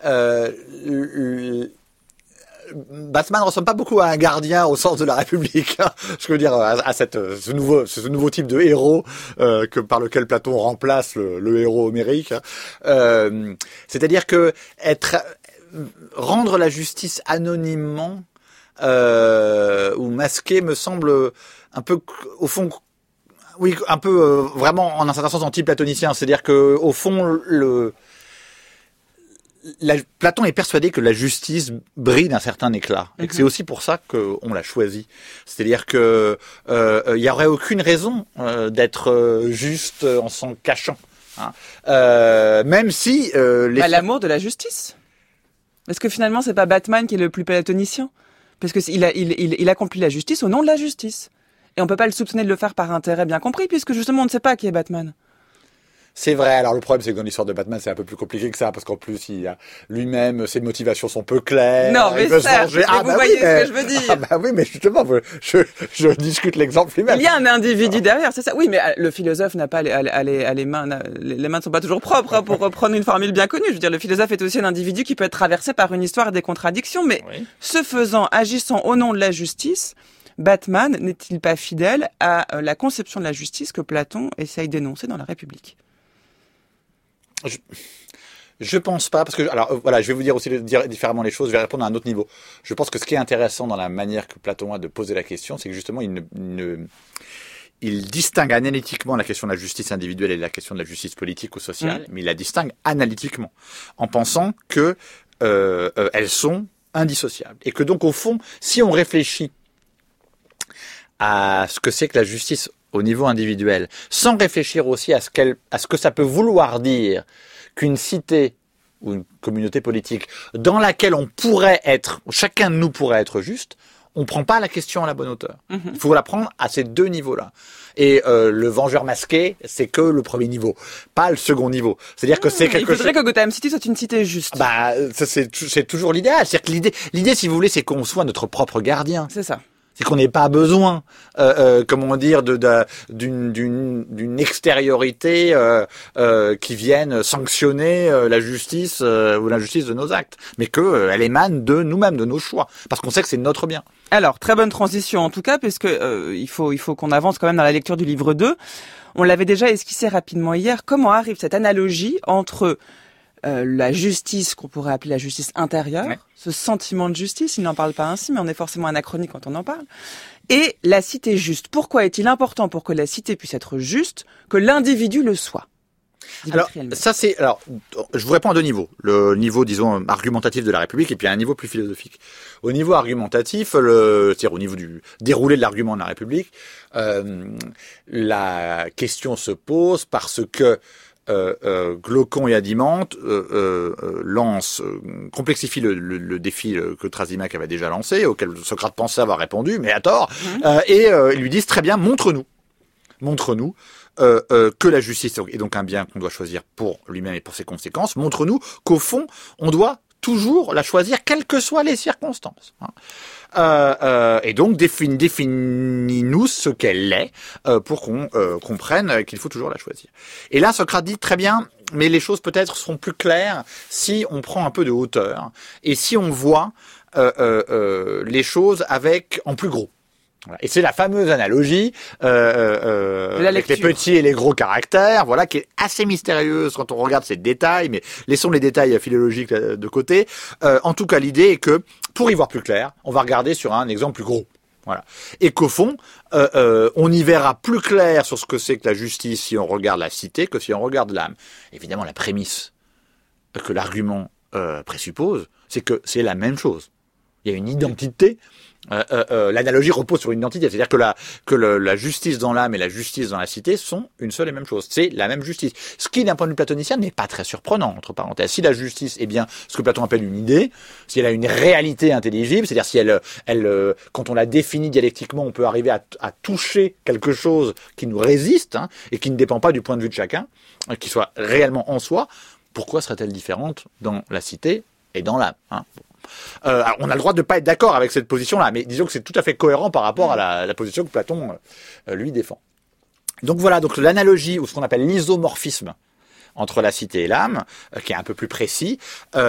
Batman ressemble pas beaucoup à un gardien au sens de la République. Je veux dire à ce nouveau type de héros par lequel Platon remplace le héros homérique. C'est-à-dire que rendre la justice anonymement ou masqué me semble un peu, au fond, oui, un peu vraiment en un certain sens anti-platonicien. C'est-à-dire que au fond, Platon est persuadé que la justice brille d'un certain éclat, et que c'est aussi pour ça qu'on l'a choisi. C'est-à-dire que il y aurait aucune raison d'être juste en s'en cachant. Hein. Même si l'amour de la justice. Parce que finalement, c'est pas Batman qui est le plus platonicien, parce que il accomplit la justice au nom de la justice, et on peut pas le soupçonner de le faire par intérêt bien compris, puisque justement on ne sait pas qui est Batman. C'est vrai. Alors le problème, c'est que dans l'histoire de Batman, c'est un peu plus compliqué que ça, parce qu'en plus, il y a lui-même, ses motivations sont peu claires. Non, mais certes, vous voyez ce que je veux dire. Ah bah oui, mais justement, je discute l'exemple lui-même. Il y a un individu derrière, c'est ça. Oui, mais le philosophe n'a pas les mains ne sont pas toujours propres, hein, pour reprendre une formule bien connue. Je veux dire, le philosophe est aussi un individu qui peut être traversé par une histoire et des contradictions, mais ce faisant, agissant au nom de la justice, Batman n'est-il pas fidèle à la conception de la justice que Platon essaye d'énoncer dans la République? Je pense pas, parce que voilà, je vais vous dire aussi différemment les choses. Je vais répondre à un autre niveau. Je pense que ce qui est intéressant dans la manière que Platon a de poser la question, c'est que justement il distingue analytiquement la question de la justice individuelle et la question de la justice politique ou sociale, mais il la distingue analytiquement, en pensant que elles sont indissociables, et que donc au fond, si on réfléchit à ce que c'est que la justice au niveau individuel, sans réfléchir aussi à ce que ça peut vouloir dire qu'une cité ou une communauté politique dans laquelle chacun de nous pourrait être juste, on prend pas la question à la bonne hauteur. Il faut la prendre à ces deux niveaux-là. Et le vengeur masqué, c'est que le premier niveau, pas le second niveau. C'est-à-dire que c'est quelque chose. Il faudrait que Gotham City soit une cité juste. Bah, ça, c'est toujours l'idéal. C'est-à-dire que l'idée, si vous voulez, c'est qu'on soit notre propre gardien. C'est ça. C'est qu'on n'ait pas besoin, comment dire, d'une extériorité qui vienne sanctionner la justice ou l'injustice de nos actes, mais que elle émane de nous-mêmes, de nos choix, parce qu'on sait que c'est notre bien. Alors, très bonne transition en tout cas, puisque il faut qu'on avance quand même dans la lecture du livre 2. On l'avait déjà esquissé rapidement hier. Comment arrive cette analogie entre la justice qu'on pourrait appeler la justice intérieure, ce sentiment de justice, il n'en parle pas ainsi, mais on est forcément anachronique quand on en parle, et la cité juste. Pourquoi est-il important pour que la cité puisse être juste que l'individu le soit? Alors, je vous réponds à deux niveaux. Le niveau, disons, argumentatif de la République et puis un niveau plus philosophique. Au niveau argumentatif, c'est-à-dire au niveau du déroulé de l'argument de la République, la question se pose parce que Glaucon et Adimante complexifie le défi que Thrasymach avait déjà lancé, auquel Socrate pensait avoir répondu, mais à tort, et ils lui disent très bien, montre-nous que la justice est donc un bien qu'on doit choisir pour lui-même et pour ses conséquences, montre-nous qu'au fond, on doit toujours la choisir, quelles que soient les circonstances. Et donc, définis-nous ce qu'elle est pour qu'on comprenne qu'il faut toujours la choisir. Et là, Socrate dit très bien, mais les choses peut-être seront plus claires si on prend un peu de hauteur et si on voit les choses en plus gros. Voilà. Et c'est la fameuse analogie avec les petits et les gros caractères, voilà, qui est assez mystérieuse quand on regarde ces détails, mais laissons les détails philologiques de côté. En tout cas, l'idée est que, pour y voir plus clair, on va regarder sur un exemple plus gros. Voilà. Et qu'au fond, on y verra plus clair sur ce que c'est que la justice si on regarde la cité que si on regarde l'âme. Évidemment, la prémisse que l'argument présuppose, c'est que c'est la même chose. Il y a une identité. L'analogie repose sur une identité, c'est-à-dire que la justice dans l'âme et la justice dans la cité sont une seule et même chose. C'est la même justice. Ce qui, d'un point de vue platonicien, n'est pas très surprenant, entre parenthèses. Si la justice est bien ce que Platon appelle une idée, si elle a une réalité intelligible, c'est-à-dire si elle, quand on la définit dialectiquement, on peut arriver à toucher quelque chose qui nous résiste, et qui ne dépend pas du point de vue de chacun, qui soit réellement en soi, pourquoi serait-elle différente dans la cité et dans l'âme, alors on a le droit de ne pas être d'accord avec cette position-là, mais disons que c'est tout à fait cohérent par rapport à la position que Platon lui défend. Donc voilà, donc l'analogie, ou ce qu'on appelle l'isomorphisme entre la cité et l'âme, qui est un peu plus précis,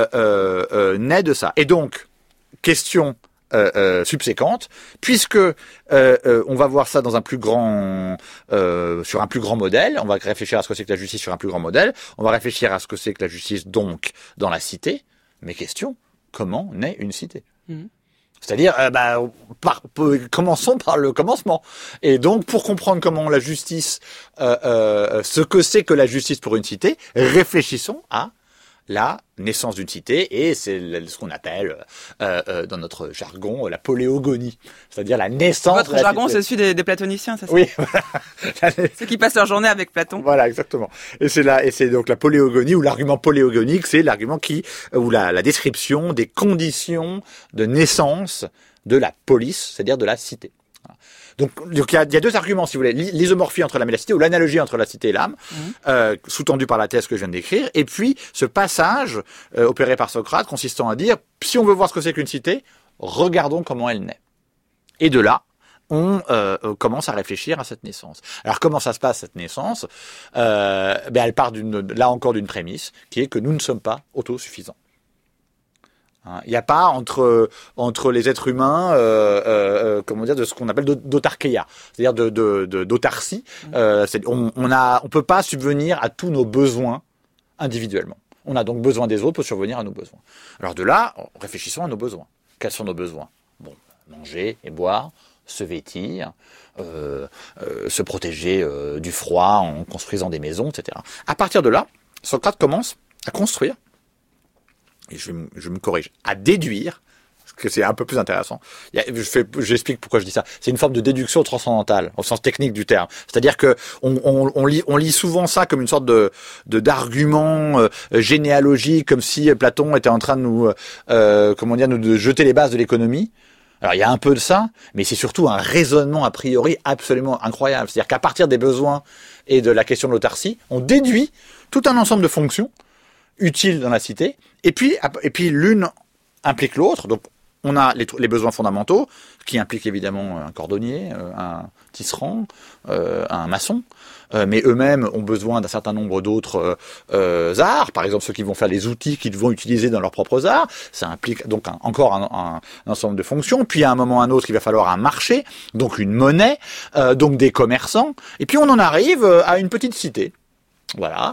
naît de ça. Et donc, question subséquente, puisque on va voir ça dans un plus grand, sur un plus grand modèle, on va réfléchir à ce que c'est que la justice sur un plus grand modèle, on va réfléchir à ce que c'est que la justice donc dans la cité, mais question, comment naît une cité? C'est-à-dire, commençons par le commencement. Et donc, pour comprendre comment la justice, ce que c'est que la justice pour une cité, réfléchissons à la naissance d'une cité, et c'est ce qu'on appelle dans notre jargon la poléogonie, c'est-à-dire la naissance. Votre jargon, c'est celui des platoniciens, ça. Oui. Ceux qui passent leur journée avec Platon. Voilà, exactement. Et c'est donc la poléogonie, ou l'argument poléogonique, c'est l'argument ou la description des conditions de naissance de la polis, c'est-à-dire de la cité. Donc il y a deux arguments, si vous voulez, l'isomorphie entre l'âme et la cité, ou l'analogie entre la cité et l'âme, sous-tendu par la thèse que je viens de décrire, et puis ce passage opéré par Socrate consistant à dire, si on veut voir ce que c'est qu'une cité, regardons comment elle naît. Et de là, on commence à réfléchir à cette naissance. Alors comment ça se passe, cette naissance? Elle part là encore d'une prémisse, qui est que nous ne sommes pas autosuffisants. Il n'y a pas entre les êtres humains, de ce qu'on appelle d'autarkeia, c'est-à-dire d'autarcie. On peut pas subvenir à tous nos besoins individuellement. On a donc besoin des autres pour subvenir à nos besoins. Alors de là, réfléchissons à nos besoins. Quels sont nos besoins? Bon, manger et boire, se vêtir, se protéger du froid en construisant des maisons, etc. À partir de là, Socrate commence à construire. Et je me corrige, à déduire, parce que c'est un peu plus intéressant. J'explique pourquoi je dis ça. C'est une forme de déduction transcendantale, au sens technique du terme. C'est-à-dire que on lit souvent ça comme une sorte d'argument généalogique, comme si Platon était en train de nous jeter les bases de l'économie. Alors il y a un peu de ça, mais c'est surtout un raisonnement a priori absolument incroyable. C'est-à-dire qu'à partir des besoins et de la question de l'autarcie, on déduit tout un ensemble de fonctions utiles dans la cité, et puis l'une implique l'autre. Donc on a les besoins fondamentaux, qui impliquent évidemment un cordonnier, un tisserand, un maçon, mais eux-mêmes ont besoin d'un certain nombre d'autres arts, par exemple ceux qui vont faire les outils qu'ils vont utiliser dans leurs propres arts. Ça implique donc encore un ensemble de fonctions. Puis à un moment ou à un autre, il va falloir un marché, donc une monnaie, donc des commerçants, et puis on en arrive à une petite cité. Voilà,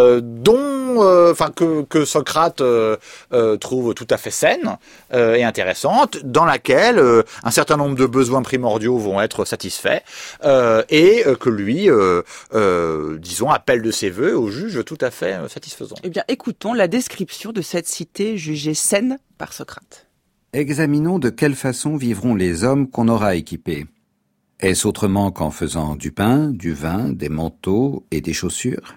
que Socrate trouve tout à fait saine et intéressante, dans laquelle un certain nombre de besoins primordiaux vont être satisfaits et que lui, appelle de ses vœux au juge tout à fait satisfaisant. Eh bien, écoutons la description de cette cité jugée saine par Socrate. Examinons de quelle façon vivront les hommes qu'on aura équipés. Est-ce autrement qu'en faisant du pain, du vin, des manteaux et des chaussures?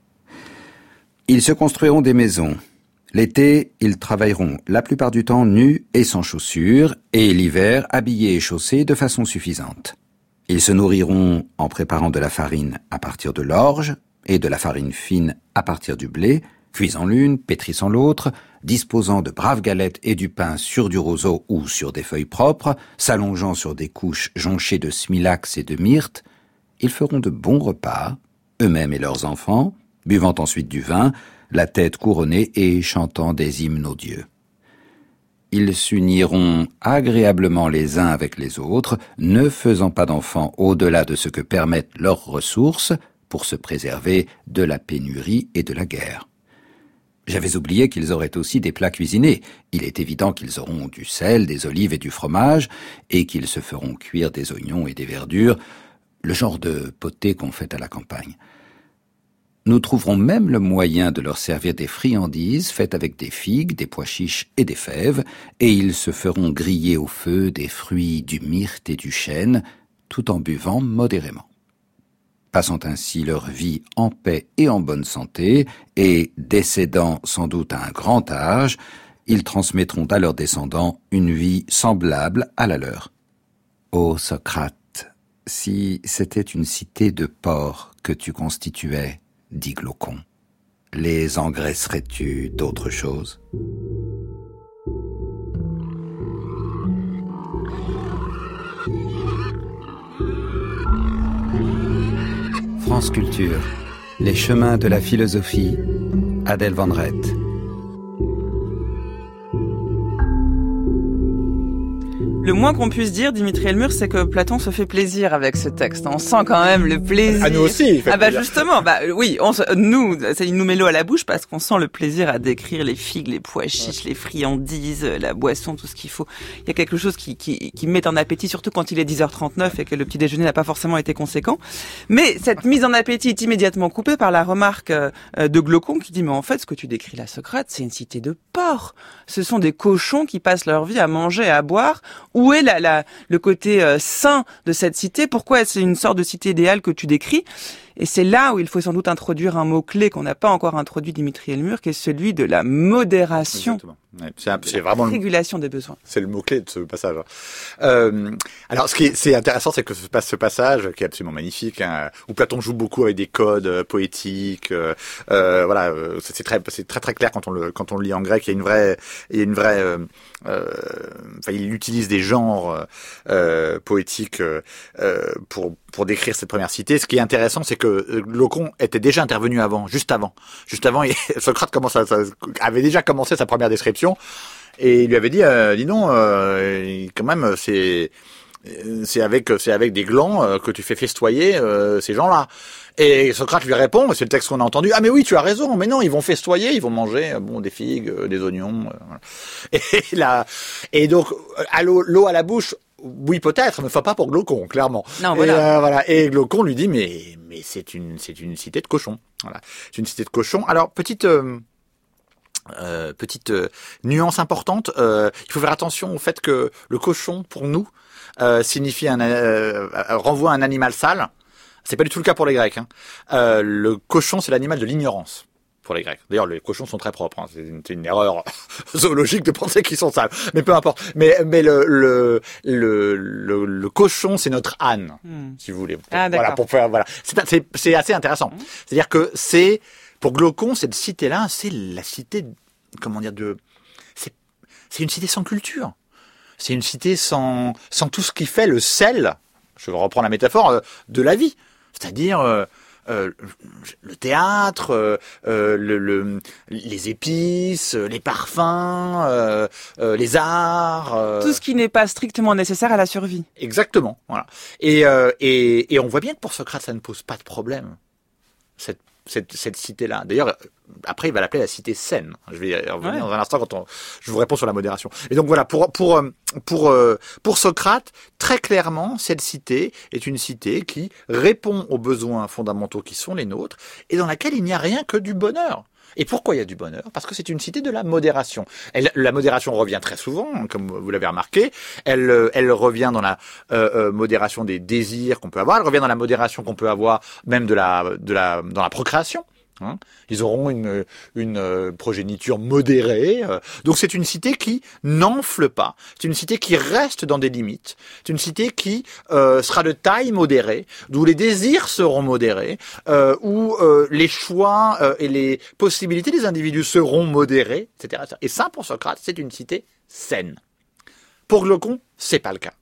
Ils se construiront des maisons. L'été, ils travailleront la plupart du temps nus et sans chaussures, et l'hiver habillés et chaussés de façon suffisante. Ils se nourriront en préparant de la farine à partir de l'orge et de la farine fine à partir du blé, cuisant l'une, pétrissant l'autre, disposant de braves galettes et du pain sur du roseau ou sur des feuilles propres, s'allongeant sur des couches jonchées de smilax et de myrte. Ils feront de bons repas, eux-mêmes et leurs enfants, buvant ensuite du vin, la tête couronnée et chantant des hymnes aux dieux. Ils s'uniront agréablement les uns avec les autres, ne faisant pas d'enfants au-delà de ce que permettent leurs ressources pour se préserver de la pénurie et de la guerre. J'avais oublié qu'ils auraient aussi des plats cuisinés. Il est évident qu'ils auront du sel, des olives et du fromage, et qu'ils se feront cuire des oignons et des verdures, le genre de potée qu'on fait à la campagne. Nous trouverons même le moyen de leur servir des friandises faites avec des figues, des pois chiches et des fèves, et ils se feront griller au feu des fruits du myrte et du chêne, tout en buvant modérément. Passant ainsi leur vie en paix et en bonne santé, et décédant sans doute à un grand âge, ils transmettront à leurs descendants une vie semblable à la leur. Ô Socrate, si c'était une cité de porcs que tu constituais, dit Glaucon, les engraisserais-tu d'autre chose? France Culture, les chemins de la philosophie, Adèle Van Rett. Le moins qu'on puisse dire, Dimitri Elmur, c'est que Platon se fait plaisir avec ce texte. On sent quand même le plaisir. À nous aussi, il fait plaisir. Justement, oui, il nous met l'eau à la bouche parce qu'on sent le plaisir à décrire les figues, les pois chiches, les friandises, la boisson, tout ce qu'il faut. Il y a quelque chose qui met en appétit, surtout quand il est 10h39 et que le petit déjeuner n'a pas forcément été conséquent. Mais cette mise en appétit est immédiatement coupée par la remarque de Glaucon qui dit, mais en fait, ce que tu décris là, Socrate, c'est une cité de porcs. Ce sont des cochons qui passent leur vie à manger et à boire. Où est le côté sain de cette cité? Pourquoi est-ce une sorte de cité idéale que tu décris? Et c'est là où il faut sans doute introduire un mot-clé qu'on n'a pas encore introduit, Dimitri Elmur, qui est celui de la modération. Exactement. Ouais, c'est vraiment la régulation des besoins. C'est le mot-clé de ce passage. Alors, c'est intéressant, c'est que ce passage, qui est absolument magnifique, hein, où Platon joue beaucoup avec des codes poétiques, voilà, c'est très clair quand on le lit en grec. Il y a une vraie, il utilise des genres poétiques pour décrire cette première cité. Ce qui est intéressant, c'est que Glaucon était déjà intervenu juste avant, Socrate avait déjà commencé sa première description. Et il lui avait dit, dis donc, quand même, c'est avec des glands que tu fais festoyer ces gens-là. Et Socrate lui répond, c'est le texte qu'on a entendu, ah mais oui, tu as raison, mais non, ils vont festoyer, ils vont manger des figues, des oignons. Voilà. Et donc, l'eau à la bouche, oui peut-être, mais pas pour Glaucon, clairement. Non, voilà. Et Glaucon lui dit, mais c'est une cité de cochons. Voilà, c'est une cité de cochons. Alors petite nuance importante, il faut faire attention au fait que le cochon, pour nous, signifie renvoie à un animal sale. C'est pas du tout le cas pour les Grecs. Hein. Le cochon, c'est l'animal de l'ignorance pour les Grecs. D'ailleurs, les cochons sont très propres. Hein. C'est une erreur zoologique de penser qu'ils sont sales. Mais peu importe. Mais le cochon, c'est notre âne, si vous voulez. Voilà, c'est assez intéressant. C'est-à-dire que pour Glaucon, cette cité-là, c'est la cité, c'est une cité sans culture. C'est une cité sans tout ce qui fait le sel, je reprends la métaphore, de la vie. C'est-à-dire le théâtre, les épices, les parfums, les arts. Tout ce qui n'est pas strictement nécessaire à la survie. Exactement. Voilà. Et on voit bien que pour Socrate, ça ne pose pas de problème. Cette cité-là. D'ailleurs, après, il va l'appeler la cité saine. Je vais y revenir dans un instant quand je vous réponds sur la modération. Et donc voilà, pour Socrate, très clairement, cette cité est une cité qui répond aux besoins fondamentaux qui sont les nôtres et dans laquelle il n'y a rien que du bonheur. Et pourquoi il y a du bonheur? Parce que c'est une cité de la modération. La modération revient très souvent, comme vous l'avez remarqué. Elle revient dans la modération des désirs qu'on peut avoir. Elle revient dans la modération qu'on peut avoir même dans la procréation. Hein, ils auront une progéniture modérée. Donc c'est une cité qui n'enfle pas. C'est une cité qui reste dans des limites. C'est une cité qui sera de taille modérée, d'où les désirs seront modérés, où les choix et les possibilités des individus seront modérés, etc. Et ça, pour Socrate, c'est une cité saine. Pour Glaucon, c'est pas le cas.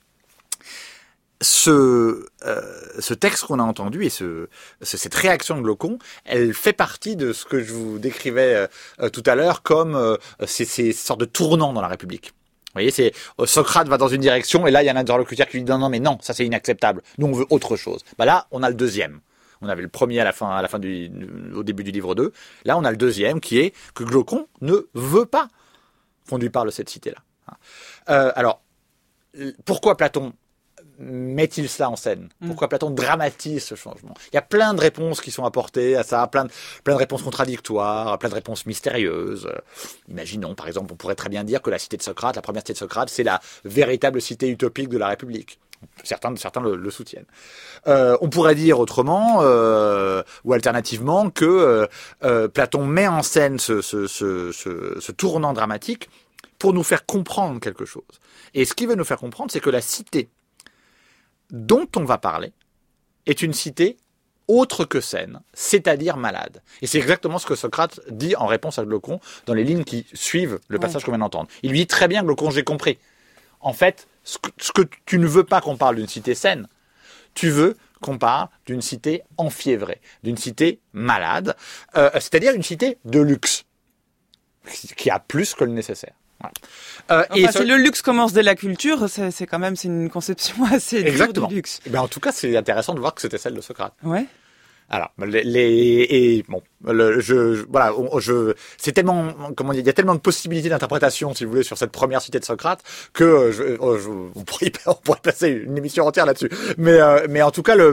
Ce texte qu'on a entendu et cette réaction de Glaucon, elle fait partie de ce que je vous décrivais tout à l'heure comme ces sortes de tournants dans la République. Vous voyez, c'est Socrate va dans une direction et là il y a un interlocuteur qui lui dit non mais non, ça c'est inacceptable. Nous on veut autre chose. Là on a le deuxième. On avait le premier au début du livre 2. Là on a le deuxième qui est que Glaucon ne veut pas qu'on lui parle de cette cité-là. Alors pourquoi Platon met-il ça en scène? Pourquoi Platon dramatise ce changement? Il y a plein de réponses qui sont apportées à ça, plein de réponses contradictoires, plein de réponses mystérieuses. Imaginons, par exemple, on pourrait très bien dire que la cité de Socrate, la première cité de Socrate, c'est la véritable cité utopique de la République. Certains le soutiennent. On pourrait dire autrement, ou alternativement, que Platon met en scène ce tournant dramatique pour nous faire comprendre quelque chose. Et ce qu'il veut nous faire comprendre, c'est que la cité dont on va parler est une cité autre que saine, c'est-à-dire malade. Et c'est exactement ce que Socrate dit en réponse à Glaucon dans les lignes qui suivent le passage qu'on vient d'entendre. Il lui dit très bien, Glaucon, j'ai compris. En fait, ce que tu ne veux pas qu'on parle d'une cité saine, tu veux qu'on parle d'une cité enfiévrée, d'une cité malade, c'est-à-dire une cité de luxe, qui a plus que le nécessaire. Et si le luxe commence dès la culture, c'est quand même une conception assez dure du luxe. Et en tout cas, c'est intéressant de voir que c'était celle de Socrate. Ouais. Alors, c'est tellement, comment dire, il y a tellement de possibilités d'interprétation, si vous voulez, sur cette première cité de Socrate, que on pourrait passer une émission entière là-dessus. Mais en tout cas,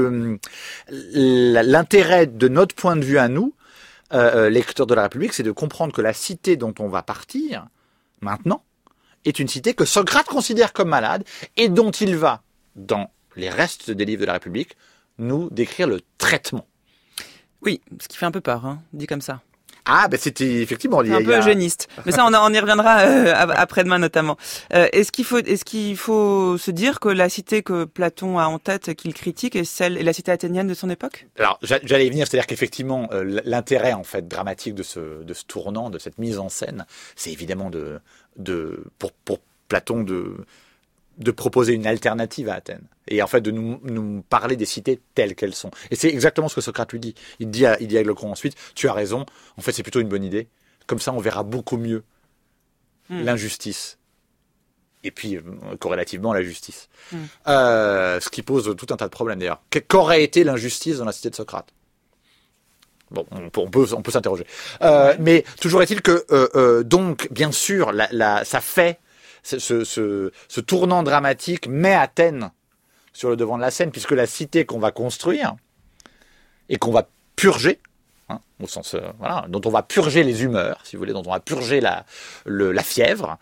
l'intérêt de notre point de vue à nous, lecteurs de la République, c'est de comprendre que la cité dont on va partir, maintenant, est une cité que Socrate considère comme malade et dont il va, dans les restes des livres de la République, nous décrire le traitement. Oui, ce qui fait un peu peur, hein, dit comme ça. Ah, ben c'était effectivement... C'est un peu eugéniste. Mais ça, on y reviendra après-demain notamment. Est-ce qu'il faut se dire que la cité que Platon a en tête, qu'il critique, est la cité athénienne de son époque? Alors, j'allais y venir, c'est-à-dire qu'effectivement, l'intérêt en fait dramatique de ce tournant, de cette mise en scène, c'est évidemment pour Platon de proposer une alternative à Athènes. Et en fait, de nous parler des cités telles qu'elles sont. Et c'est exactement ce que Socrate lui dit. Il dit à Glaucon ensuite, tu as raison, en fait, c'est plutôt une bonne idée. Comme ça, on verra beaucoup mieux l'injustice. Et puis, corrélativement, la justice. Ce qui pose tout un tas de problèmes, d'ailleurs. Qu'aurait été l'injustice dans la cité de Socrate? Bon, on peut s'interroger. Mais toujours est-il que, donc, bien sûr, ça fait... Ce tournant dramatique met Athènes sur le devant de la scène, puisque la cité qu'on va construire et qu'on va purger, au sens dont on va purger les humeurs, si vous voulez, dont on va purger la fièvre,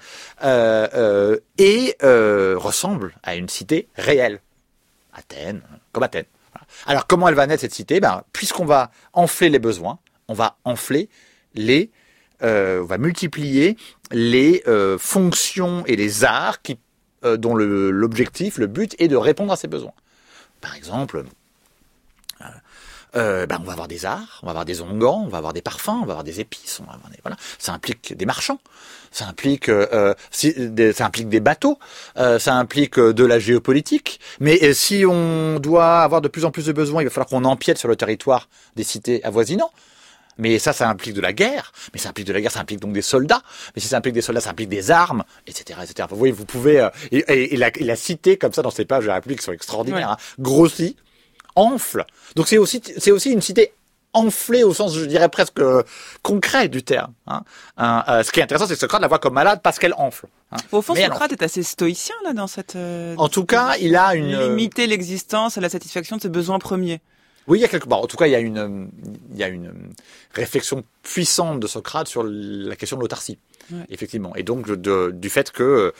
ressemble à une cité réelle, Athènes, comme Athènes. Voilà. Alors comment elle va naître cette cité? Puisqu'on va enfler les besoins, on va enfler on va multiplier les fonctions et les arts dont l'objectif, le but est de répondre à ces besoins. Par exemple, on va avoir des arts, on va avoir des onguents, on va avoir des parfums, on va avoir des épices, voilà. Ça implique des marchands, ça implique des bateaux, ça implique de la géopolitique. Mais si on doit avoir de plus en plus de besoins, il va falloir qu'on empiète sur le territoire des cités avoisinantes. Mais ça implique de la guerre. Mais ça implique de la guerre, ça implique donc des soldats. Mais si ça implique des soldats, ça implique des armes, etc., etc. Vous voyez, vous pouvez et la cité comme ça dans ces pages de la République sont extraordinaires. Grossit, enfle. Donc c'est aussi une cité enflée au sens, je dirais presque concret du terme. Ce qui est intéressant, c'est que Socrate la voit comme malade parce qu'elle enfle. Au fond, Socrate est assez stoïcien là dans cette. En tout cas, il a limiter l'existence à la satisfaction de ses besoins premiers. Oui, en tout cas, il y a une réflexion puissante de Socrate sur la question de l'autarcie, effectivement, et donc du fait que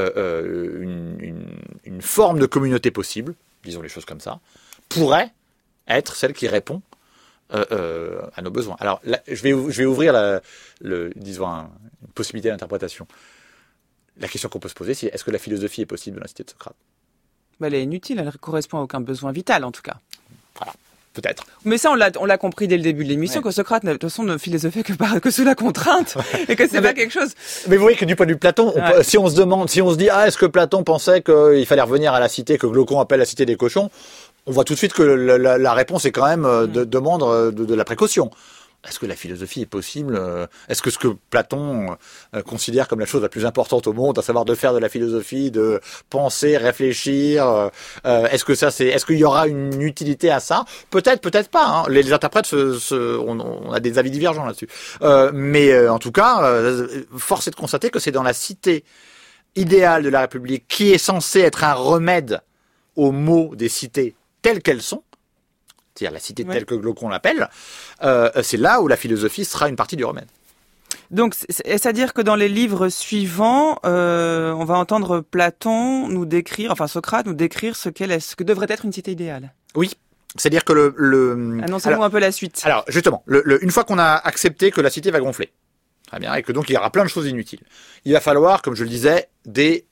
une forme de communauté possible, disons les choses comme ça, pourrait être celle qui répond à nos besoins. Alors, là, je vais ouvrir disons une possibilité d'interprétation. La question qu'on peut se poser, c'est est-ce que la philosophie est possible dans la cité de Socrate? Elle est inutile, elle ne correspond à aucun besoin vital, en tout cas. Voilà. Peut-être. Mais ça, on l'a compris dès le début de l'émission, que Socrate, de toute façon, ne philosophait que sous la contrainte, et que c'est pas quelque chose. Mais vous voyez que du point de vue de Platon, si on se dit, est-ce que Platon pensait qu'il fallait revenir à la cité que Glaucon appelle la cité des cochons, on voit tout de suite que la réponse est quand même demande de la précaution. Est-ce que la philosophie est possible? Est-ce que ce que Platon considère comme la chose la plus importante au monde, à savoir de faire de la philosophie, de penser, réfléchir, est-ce qu'il y aura une utilité à ça? Peut-être, peut-être pas. Les interprètes, on a des avis divergents là-dessus. Mais en tout cas, force est de constater que c'est dans la cité idéale de la République, qui est censée être un remède aux maux des cités telles qu'elles sont, c'est-à-dire la cité telle que Glaucon l'appelle, c'est là où la philosophie sera une partie du remède. Donc, c'est-à-dire que dans les livres suivants, on va entendre Platon nous décrire, enfin Socrate nous décrire ce que devrait être une cité idéale. Oui. C'est-à-dire que Annoncez-nous un peu la suite. Alors, justement, une fois qu'on a accepté que la cité va gonfler, très bien, et que donc il y aura plein de choses inutiles, il va falloir, comme je le disais, des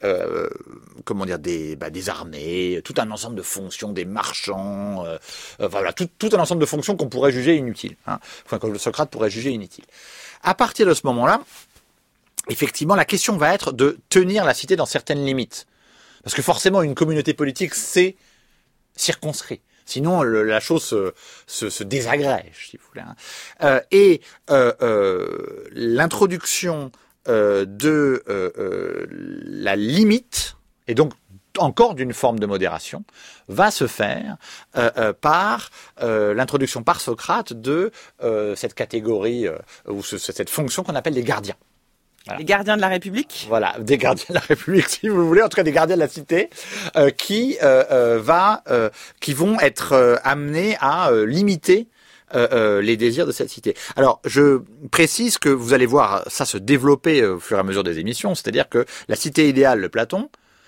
armées, tout un ensemble de fonctions, des marchands, voilà, tout un ensemble de fonctions qu'on pourrait juger inutiles, enfin que Socrate pourrait juger inutiles. À partir de ce moment-là, effectivement, la question va être de tenir la cité dans certaines limites, parce que forcément, une communauté politique, c'est circonscrit. Sinon, la chose se désagrège, si vous voulez. Et l'introduction de la limite, et donc encore d'une forme de modération, va se faire par l'introduction par Socrate de cette catégorie ou cette fonction qu'on appelle les gardiens. Voilà. Les gardiens de la République. Voilà, des gardiens de la République, si vous voulez, en tout cas des gardiens de la cité, qui vont être amenés à limiter les désirs de cette cité. Alors, je précise que vous allez voir ça se développer au fur et à mesure des émissions, c'est-à-dire que la cité idéale de Platon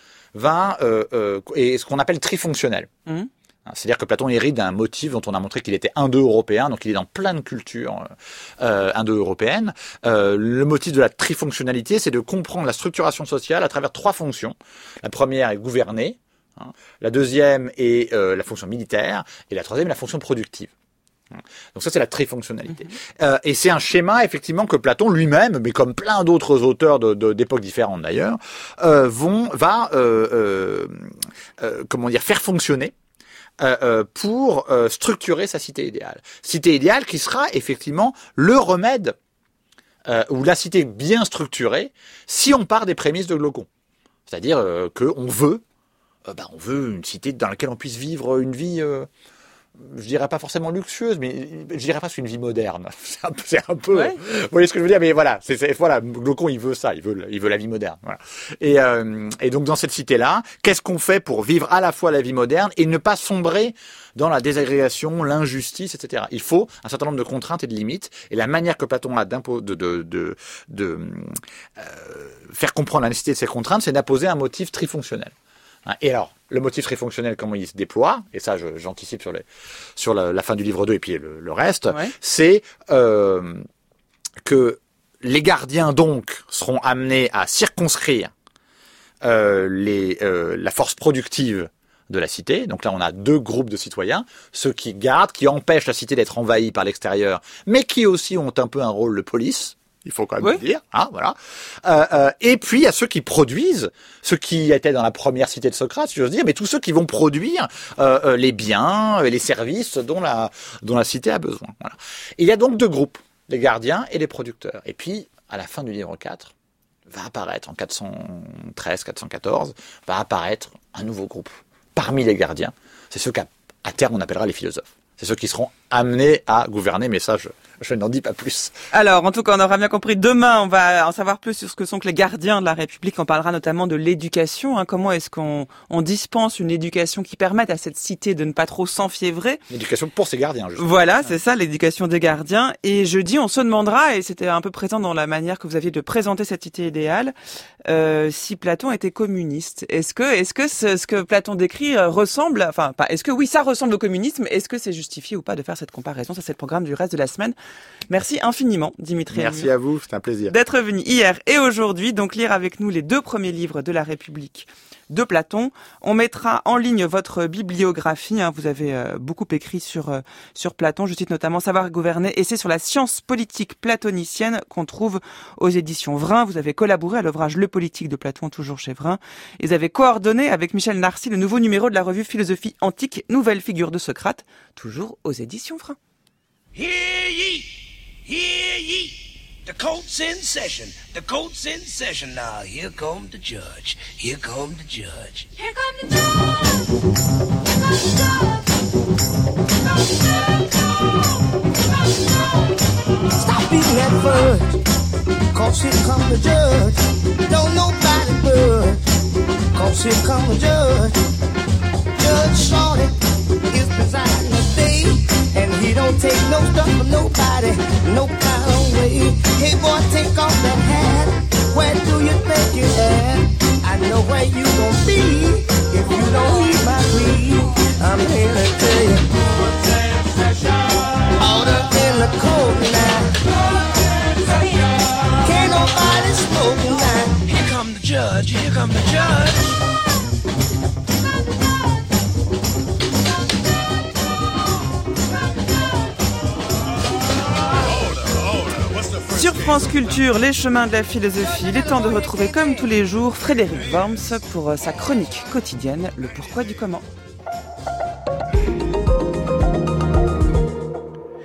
est ce qu'on appelle trifonctionnelle. C'est-à-dire que Platon hérite d'un motif dont on a montré qu'il était indo-européen, donc il est dans plein de cultures indo-européennes. Le motif de la trifonctionnalité, c'est de comprendre la structuration sociale à travers 3 fonctions. La première est gouverner, la deuxième est la fonction militaire, et la troisième est la fonction productive. Donc ça, c'est la trifonctionnalité. Et c'est un schéma, effectivement, que Platon lui-même, mais comme plein d'autres auteurs d'époques différentes d'ailleurs, faire fonctionner pour structurer sa cité idéale. Cité idéale qui sera effectivement le remède ou la cité bien structurée si on part des prémices de Glaucon. C'est-à-dire qu'on veut une cité dans laquelle on puisse vivre une vie... je dirais pas forcément luxueuse, mais je dirais presque une vie moderne. C'est un peu, ouais. Vous voyez ce que je veux dire, mais voilà, voilà, Glaucon, il veut ça, il veut la vie moderne, voilà. Et donc, dans cette cité-là, qu'est-ce qu'on fait pour vivre à la fois la vie moderne et ne pas sombrer dans la désagrégation, l'injustice, etc. Il faut un certain nombre de contraintes et de limites, et la manière que Platon a de faire comprendre la nécessité de ces contraintes, c'est d'imposer un motif trifonctionnel. Et alors, le motif trifonctionnel, comment il se déploie, et ça j'anticipe sur la fin du livre 2 et puis le reste, ouais. C'est que les gardiens donc seront amenés à circonscrire la force productive de la cité. Donc là, on a 2 groupes de citoyens, ceux qui gardent, qui empêchent la cité d'être envahie par l'extérieur, mais qui aussi ont un peu un rôle de police. Il faut quand même le dire, voilà. Et puis il y a ceux qui produisent, ceux qui étaient dans la première cité de Socrate, si j'ose dire, mais tous ceux qui vont produire les biens et les services dont la cité a besoin. Voilà. Et il y a donc 2 groupes, les gardiens et les producteurs. Et puis à la fin du livre 4, va apparaître en 413-414, va apparaître un nouveau groupe parmi les gardiens. C'est ceux qu'à terme on appellera les philosophes. C'est ceux qui seront amenés à gouverner, mais ça, je n'en dis pas plus. Alors, en tout cas, on aura bien compris. Demain, on va en savoir plus sur ce que sont que les gardiens de la République. On parlera notamment de l'éducation. Comment est-ce qu'on dispense une éducation qui permette à cette cité de ne pas trop s'enfiévrer. L'éducation pour ses gardiens, justement. Voilà, c'est ça, l'éducation des gardiens. Et jeudi, on se demandera, et c'était un peu présent dans la manière que vous aviez de présenter cette cité idéale, si Platon était communiste. Est-ce que ce que Platon décrit ressemble, enfin, pas, est-ce que oui, ça ressemble au communisme? Est-ce que c'est justifié ou pas de faire cette comparaison? Ça, c'est le programme du reste de la semaine. Merci infiniment, Dimitri. Merci à vous, c'est un plaisir. D'être venu hier et aujourd'hui, donc lire avec nous les 2 premiers livres de la République de Platon. On mettra en ligne votre bibliographie. Vous avez beaucoup écrit sur Platon. Je cite notamment Savoir gouverner, essai sur la science politique platonicienne qu'on trouve aux éditions Vrin. Vous avez collaboré à l'ouvrage Le Politique de Platon, toujours chez Vrin. Et vous avez coordonné avec Michel Narcy le nouveau numéro de la revue Philosophie Antique, nouvelle figure de Socrate, toujours aux éditions Vrin. Hear ye, the court's in session, now here come the judge, here come the judge. Here come the judge, Stop beating that fudge, cause here come the judge, don't nobody budge, cause here come the judge. Judge Shorty is presiding today, and he don't take no stuff from nobody, no kind of way. Hey boy, take off that hat, where do you think you're at? I know where you gon' be, if you don't heed my plea. I'm here to tell you, order in the court now, can't nobody smoke now. Here come the judge, here come the judge. Sur France Culture, les chemins de la philosophie, il est temps de retrouver comme tous les jours Frédéric Worms pour sa chronique quotidienne, le pourquoi du comment.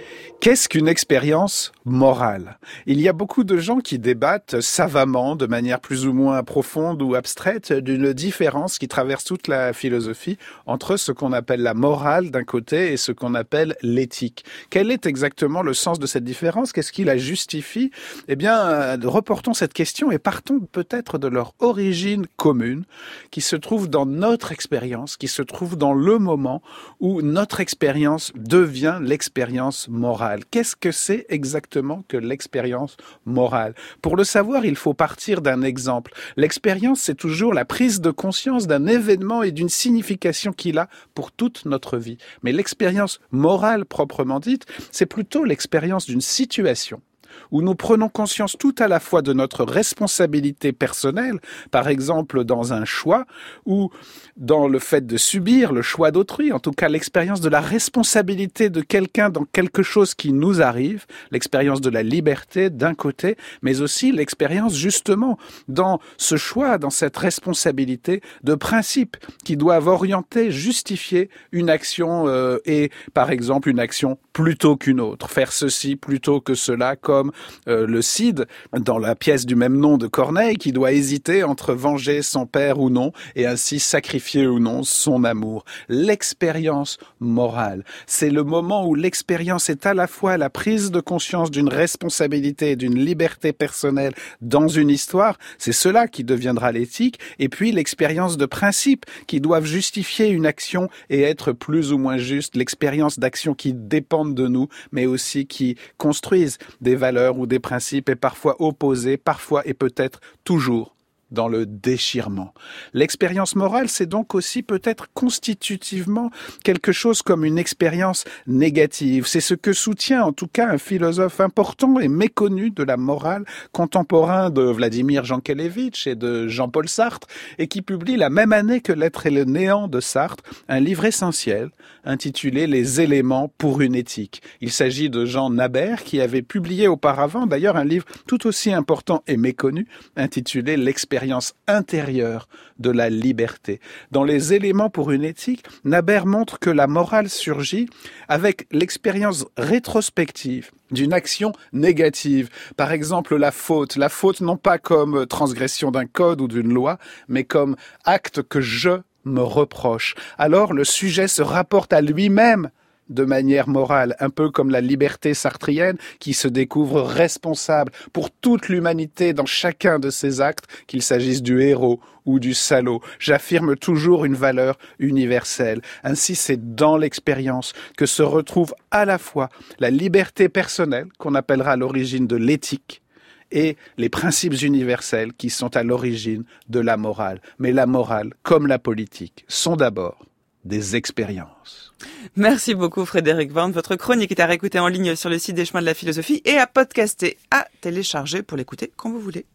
Qu'est-ce qu'une expérience morale ? Il y a beaucoup de gens qui débattent savamment, de manière plus ou moins profonde ou abstraite, d'une différence qui traverse toute la philosophie entre ce qu'on appelle la morale d'un côté et ce qu'on appelle l'éthique. Quel est exactement le sens de cette différence ? Qu'est-ce qui la justifie ? Eh bien, reportons cette question et partons peut-être de leur origine commune, qui se trouve dans notre expérience, qui se trouve dans le moment où notre expérience devient l'expérience morale. Qu'est-ce que c'est exactement que l'expérience morale ? Pour le savoir, il faut partir d'un exemple. L'expérience, c'est toujours la prise de conscience d'un événement et d'une signification qu'il a pour toute notre vie. Mais l'expérience morale proprement dite, c'est plutôt l'expérience d'une situation où nous prenons conscience tout à la fois de notre responsabilité personnelle, par exemple dans un choix, ou dans le fait de subir le choix d'autrui, en tout cas l'expérience de la responsabilité de quelqu'un dans quelque chose qui nous arrive, l'expérience de la liberté d'un côté, mais aussi l'expérience justement dans ce choix, dans cette responsabilité de principes qui doivent orienter, justifier une action et par exemple une action plutôt qu'une autre, faire ceci plutôt que cela, comme le Cid dans la pièce du même nom de Corneille qui doit hésiter entre venger son père ou non et ainsi sacrifier ou non son amour. L'expérience morale, c'est le moment où l'expérience est à la fois la prise de conscience d'une responsabilité et d'une liberté personnelle dans une histoire, c'est cela qui deviendra l'éthique, et puis l'expérience de principes qui doivent justifier une action et être plus ou moins juste, l'expérience d'actions qui dépendent de nous, mais aussi qui construisent des valeurs ou des principes et parfois opposés, parfois et peut-être toujours dans le déchirement. L'expérience morale, c'est donc aussi peut-être constitutivement quelque chose comme une expérience négative. C'est ce que soutient en tout cas un philosophe important et méconnu de la morale, contemporain de Vladimir Jankélévitch et de Jean-Paul Sartre, et qui publie la même année que L'être et le néant de Sartre, un livre essentiel intitulé Les éléments pour une éthique. Il s'agit de Jean Nabert qui avait publié auparavant d'ailleurs un livre tout aussi important et méconnu intitulé L'expérience intérieure de la liberté. Dans Les éléments pour une éthique, Nabert montre que la morale surgit avec l'expérience rétrospective d'une action négative. Par exemple, la faute non pas comme transgression d'un code ou d'une loi, mais comme acte que je me reproche. Alors le sujet se rapporte à lui-même de manière morale, un peu comme la liberté sartrienne qui se découvre responsable pour toute l'humanité dans chacun de ses actes, qu'il s'agisse du héros ou du salaud. J'affirme toujours une valeur universelle. Ainsi, c'est dans l'expérience que se retrouve à la fois la liberté personnelle, qu'on appellera à l'origine de l'éthique, et les principes universels qui sont à l'origine de la morale. Mais la morale, comme la politique, sont d'abord des expériences. Merci beaucoup Frédéric Worn. Votre chronique est à réécouter en ligne sur le site des Chemins de la Philosophie et à podcaster, à télécharger pour l'écouter quand vous voulez.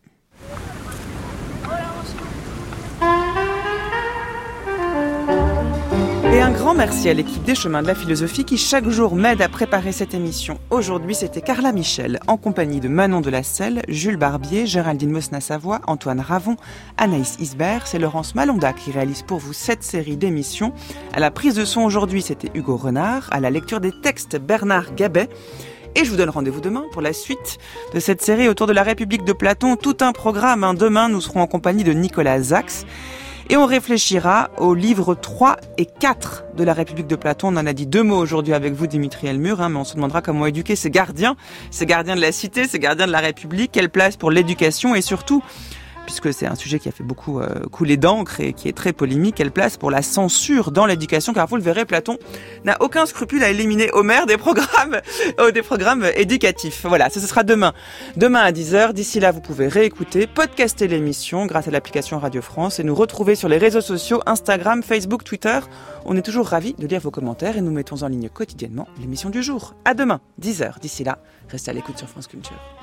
Et un grand merci à l'équipe des Chemins de la Philosophie qui chaque jour m'aide à préparer cette émission. Aujourd'hui, c'était Carla Michel, en compagnie de Manon de la Selle, Jules Barbier, Géraldine Mosna-Savoie, Antoine Ravon, Anaïs Isbert. C'est Laurence Malonda qui réalise pour vous cette série d'émissions. À la prise de son aujourd'hui, c'était Hugo Renard. À la lecture des textes, Bernard Gabet. Et je vous donne rendez-vous demain pour la suite de cette série autour de la République de Platon. Tout un programme. Demain, nous serons en compagnie de Nicolas Sachs. Et on réfléchira aux livres 3 et 4 de la République de Platon. On en a dit 2 mots aujourd'hui avec vous, Dimitri Elmur, mais on se demandera comment éduquer ces gardiens de la cité, ces gardiens de la République, quelle place pour l'éducation et surtout, puisque c'est un sujet qui a fait beaucoup couler d'encre et qui est très polémique, quelle place pour la censure dans l'éducation, car vous le verrez, Platon n'a aucun scrupule à éliminer Homère des programmes éducatifs. Voilà, ça ce sera demain à 10h. D'ici là, vous pouvez réécouter, podcaster l'émission grâce à l'application Radio France et nous retrouver sur les réseaux sociaux, Instagram, Facebook, Twitter. On est toujours ravis de lire vos commentaires et nous mettons en ligne quotidiennement l'émission du jour. À demain, 10h. D'ici là, restez à l'écoute sur France Culture.